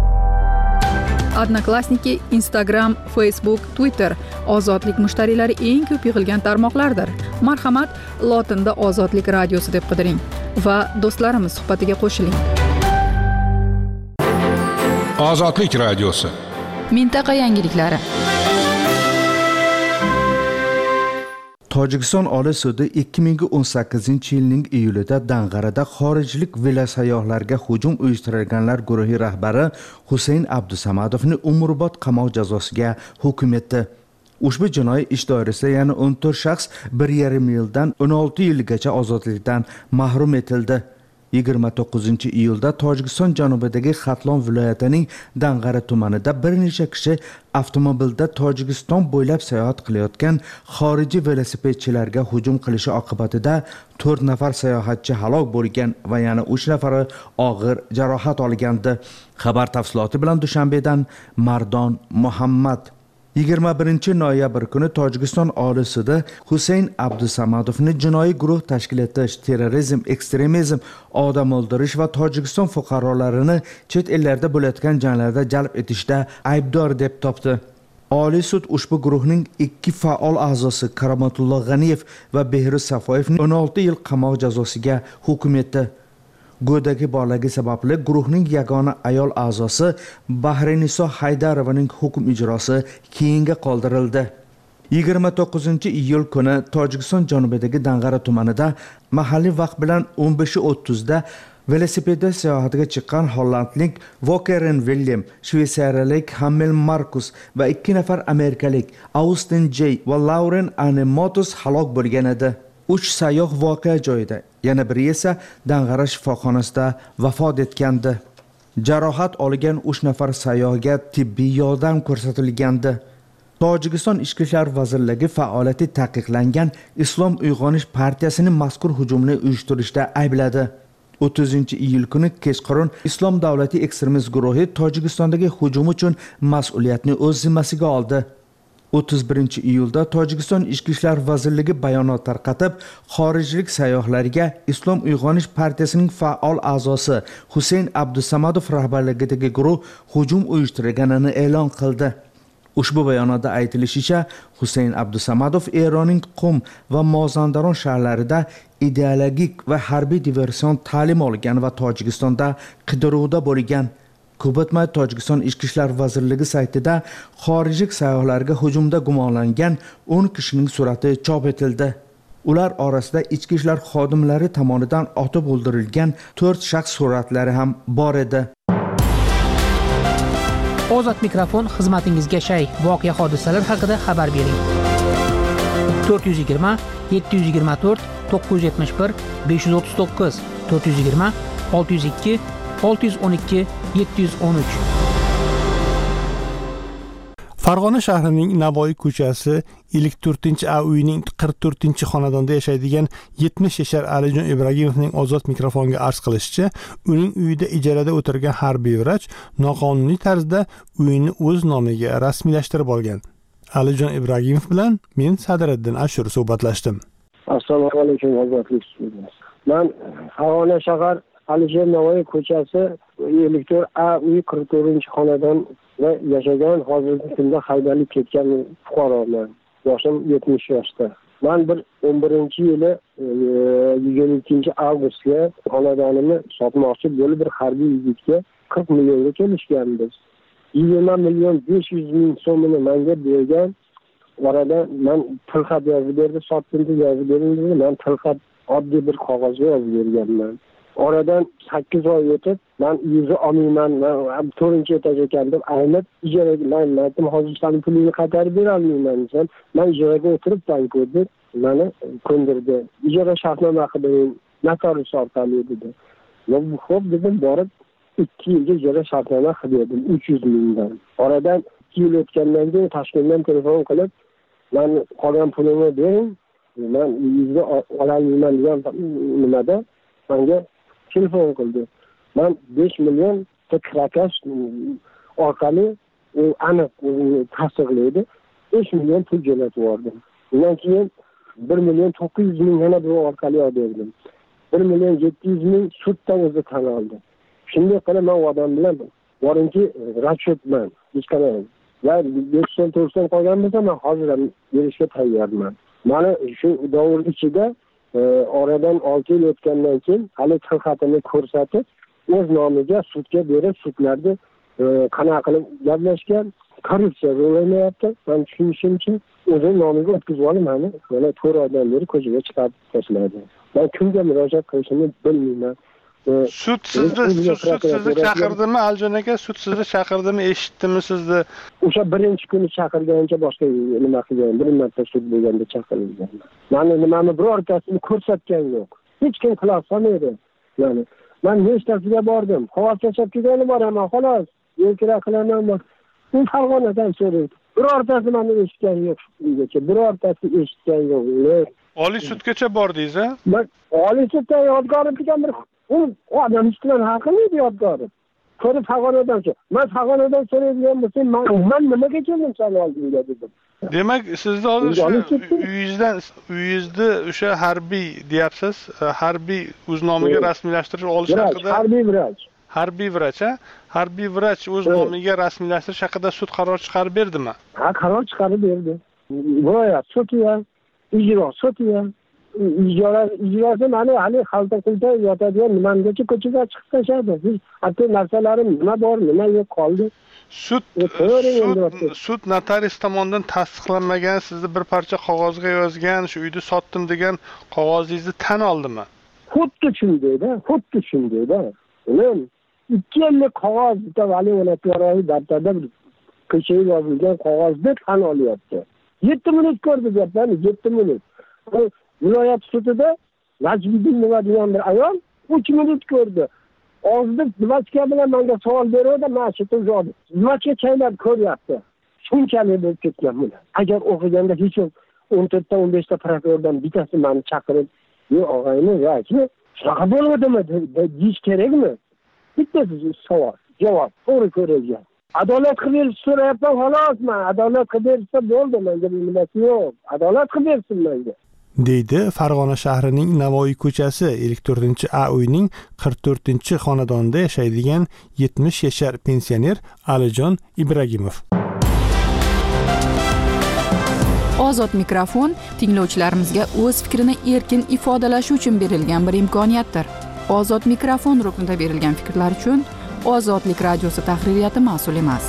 Odnoklassniki, Instagram, Facebook, Twitter Ozodlik mushtariylari eng ko'p yig'ilgan tarmoqlardir. Marhamat, lotinda Ozodlik radiosi deb qidiring va do'stlarimiz suhbatiga qo'shiling.
Ozodlik radiosi.
Mintaqa yangiliklari.
Tojikiston Oliy sudi ikki ming o'n sakkizinchi yilning iyulida Dang'arada xorijlik velosayyohlarga hujum uyushtirganlar guruhi rahbari Husayn Abdusamadovni umrbod qamoq jazosiga hukm etdi. Ushbu jinoiy ish doirasida yana o'n to'rt shaxs bir yarim yildan o'n olti yilgacha ozodlikdan mahrum etildi. yigirma to'qqizinchi iyulda Tojikiston janubidagi Xatlon viloyatining Dang'ara tumanida bir necha kishi avtomobilda Tojikiston bo'ylab sayohat qilayotgan xorijiy velosipedchilarga hujum qilishi oqibatida to'rt nafar sayohatchi halok bo'lgan va yana uch nafari og'ir jarohat olgandi. Xabar tafsiloti bilan Dushanbedan Mardon Muhammad. yigirma birinchi noyabr kuni Tojikiston Oliy sudi Husayn Abdusamadovni jinoiy guruh tashkil etish, terrorizm, ekstremizm, odam o'ldirish va Tojikiston fuqarolarini chet ellarda bo'layotgan janglarda jalb etishda aybdor deb topdi. Oliy sud ushbu guruhning ikki faol a'zosi Karomatulloh G'aniyev va Behruz Safoyevni o'n olti yil qamoq jazosiga hukm etdi. Go'dagi borligi sababli guruhning yagona ayol a'zosi Bahriniso Haydarovaning hukm ijrosi keyinga qoldirildi. yigirma to'qqizinchi iyul kuni Tojikiston janubidagi Dang'ara tumanida mahalliy vaqt bilan o'n besh o'ttiz da velosipedda sayohatga chiqqan hollandlik Walkeren William, shvetsariyalik Hamel Markus va ikki nafar amerikalik Austin J va Lauren Anemotus halok bo'lgan edi. uch sayyoh voqea joyida, yana biri esa Dang'ara shifoxonasida vafot etgandi. Jarohat olgan uch nafar sayyohga tibbiy yordam ko'rsatilgandi. Tojikiston Ichki ishlar vazirligi faoliyati taqiqlangan Islom Uyg'onish partiyasini mazkur hujumni uyushtirishda aybladi. o'ttizinchi iyul kuni kechqurun Islom davlati ekstremist guruhi Tojikistondagi hujum uchun mas'uliyatni o'z zimmasiga oldi. o'ttiz birinchi iyulda Tojikiston Ichki ishlar vazirligi bayonot tarqatib, xorijlik sayyohlarga Islom Uyg'onish partiyasining faol a'zosi Husayn Abdusamadov rahbarligidagi guruh hujum uyushtirganini e'lon qildi. Ushbu bayonotda aytilishicha, Husayn Abdusamadov Eronning Qum va Mozandaron shaharlarida ideologik va harbiy diversion ta'lim olgan va Tojikistonda qidiruvda bo'lgan. Ko'p o'tmay Tojikiston Ichki ishlar vazirligi saytida xorijlik sayyohlarga hujumda gumonlangan o'n kishining surati chop etildi. Ular orasida ichki ishlar xodimlari tomonidan otib o'ldirilgan to'rt shaxs suratlari ham bor edi.
Ozod mikrofon xizmatingizga shay. Voqea hodisalar haqida xabar bering. to'rt yuz yigirma yetti yuz yigirma to'rt to'qqiz yuz yetmish bir besh yuz o'ttiz to'qqiz to'rt yuz yigirma olti yuz ikki olti yuz o'n ikki yetti yuz o'n uch.
Farg'ona shahrining Navoiy ko'chasi ellik to'rtinchi A uyning qirq to'rtinchi xonadonida yashaydigan yetmish yashar Alijon Ibragimovning ozod mikrofonga arz qilishicha, uning uyida ijarada o'tirgan harbiy vrach noqonuniy tarzda uyini o'z nomiga rasmiylashtirib olgan. Alijon Ibragimov bilan men Sadiriddin Ashur suhbatlashdim.
Assalomu alaykum, hurmatli studiyamiz. Men Farg'ona shahar Alijon Navoiy ko'chasi ellik to'rt A uy qirq to'rtinchi xonadon va yashagan, hozirgi kunda haydalib ketgan fuqaroman. Yoshim yetmish yoshda. Men bir o'n birinchi yili yigirma ikkinchi avgustga xonadonimni sotmoqchi bo'lib bir harbiy yigitga qirq millionga kelishganmiz. yigirma million besh yuz ming so'mini menga bergan. Orada men tilxat yozib berdi, sotdim deb yozib berdi. Men tilxat oddiy bir qog'ozga yozib berganman. Oradan sakkiz oy o'tib, men yuzi olmayman, men to'rtinchi etaj ekan deb aynib, ijaraga men aytdim, hozir sizlarning pulingni qaytarib bera olmayman desam, men ijaraga o'tiribman ko'rdi, meni ko'ndirdi. Ijara shartnoma qildim, notarius orqali dedi. Men xo'p dedim, borib ikki yilga ijara shartnoma qildim, uch yuz mingdan. Oradan ikki yil o'tgandan keyin Toshkentdan telefon qilib, men qolgan pulimni bering, men uyni ololmayman degan nimada menga telefon qildi. Men besh million tikrakash orqali u aniq tasdiqlaydi. besh million pul jo'natib yubordim. Undan keyin bir million to'qqiz yuz ming yana bir orqali oldim. bir million yetti yuz ming suddan o'zi tan oldi. Shunday qilib men odam bilan borinki rachotman, hech qanday. Va besh so'm to'rt so'm qolgan bo'lsa, men hozir ham berishga tayyorman. Mana shu davr ichida oradan olti yil o'tgandan keyin hali tilxatini ko'rsatib, o'z nomiga sudga berib, sudlarda qanaqa qilib gaplashgan, korrupsiya o'ylayapti. Men tushunishimcha, o'zi nomiga o'tkazib olib, meni mana to'rt oydan beri ko'chaga chiqarib tashladi. Men kimga murojaat qilishimni bilmayman.
Sud sizni sizni chaqirdimi, Alijon aka? Sud sizni chaqirdimi, eshitdimi sizni?
O'sha birinchi kuni chaqirgancha boshqa nima qilgan, bir marta sud bo'lganda chaqirilgan. Mani nimani birortasini ko'rsatgan yo'q. Hech kim qila olmaydi. Ya'ni men nechtasiga bordim, qog'oz chachab kelgani boraman, xolos. Yo'lkira qilaman. Bu Farg'onadan so'raydi. Birortasi meni eshitgan yo'q ungacha. Birortasi eshitgan yo'q.
Oliy sudgacha bordingiz-a?
Men Oliy sudda yodgorlik degan bir u odam ustidan haqli yodgori. ko'rib Farg'onadan shu. Men Farg'onadan so'raydigan bo'lsam, men men nimaga keldim seni oldingga dedim.
Demak, sizni hozir uyingizdan uyingizni o'sha harbiy deyapsiz, harbiy o'z nomiga rasmiylashtirish olish haqida.
Harbiy vrach.
Harbiy vrach, ha? Harbiy vrach o'z nomiga rasmiylashtirish haqida sud qaror chiqarib berdimi?
Ha, qaror chiqarib berdi. Viloyat sudi ham, ijro sudi ham. Ijro ijrosi mani hali xalta qilda yotadigan nimangacha ko'chaga chiqib tashladi. Hatto narsalarim nima bor, nima yo'q qoldi.
Sud sud notarius tomonidan tasdiqlanmagan, sizni bir parcha qog'ozga yozgan, shu uyni sotdim degan qog'ozingizni tan oldimi?
Xuddi shundayda, xuddi shundayda. Ular ikki yillik qog'oz bitta vali o'rnatib daftarda ko'chaga yozilgan qog'ozni tan olyapti. yetti minut ko'rdi deyapman, yetti minut. Viloyat sudida Najmiddin nima degan bir ayol uch minut ko'rdi. Og'zida dvachka bilan menga savol berdi, men shu turadi. Dvachka chaynab ko'ryapti. Shunchalik bo'lib ketgan buni. Agar o'qiganda hech o'n to'rtta o'n beshta prokurordan bittasi meni chaqirib, "Yo, og'ayni, yoki shunaqa bo'lmadimi?" deyish kerakmi? Bittasi savol, javob to'g'ri ko'rilgan. Adolat qilib berishni so'rayapman, xolos, men adolat qilib bersa bo'ldi, menga nimasi yo'q. Adolat qilib bersin menga.
deydi Farg'ona shahrining Navoiy ko'chasi ellik to'rtinchi A uyning qirq to'rtinchi xonadonida yashaydigan yetmish yashar pensioner Alijon Ibragimov.
Ozod mikrofon tinglovchilarimizga o'z fikrini erkin ifodalashi uchun berilgan bir imkoniyatdir. Ozod mikrofon ruknida berilgan fikrlar uchun Ozodlik radiosi tahririyati mas'ul emas.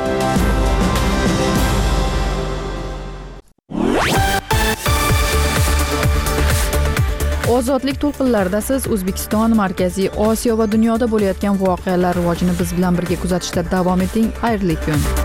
Ozodlik to'lqinlarida siz O'zbekiston, Markaziy Osiyo va dunyoda bo'layotgan voqealar rivojini biz bilan birga kuzatishda davom eting. Xayrli kun.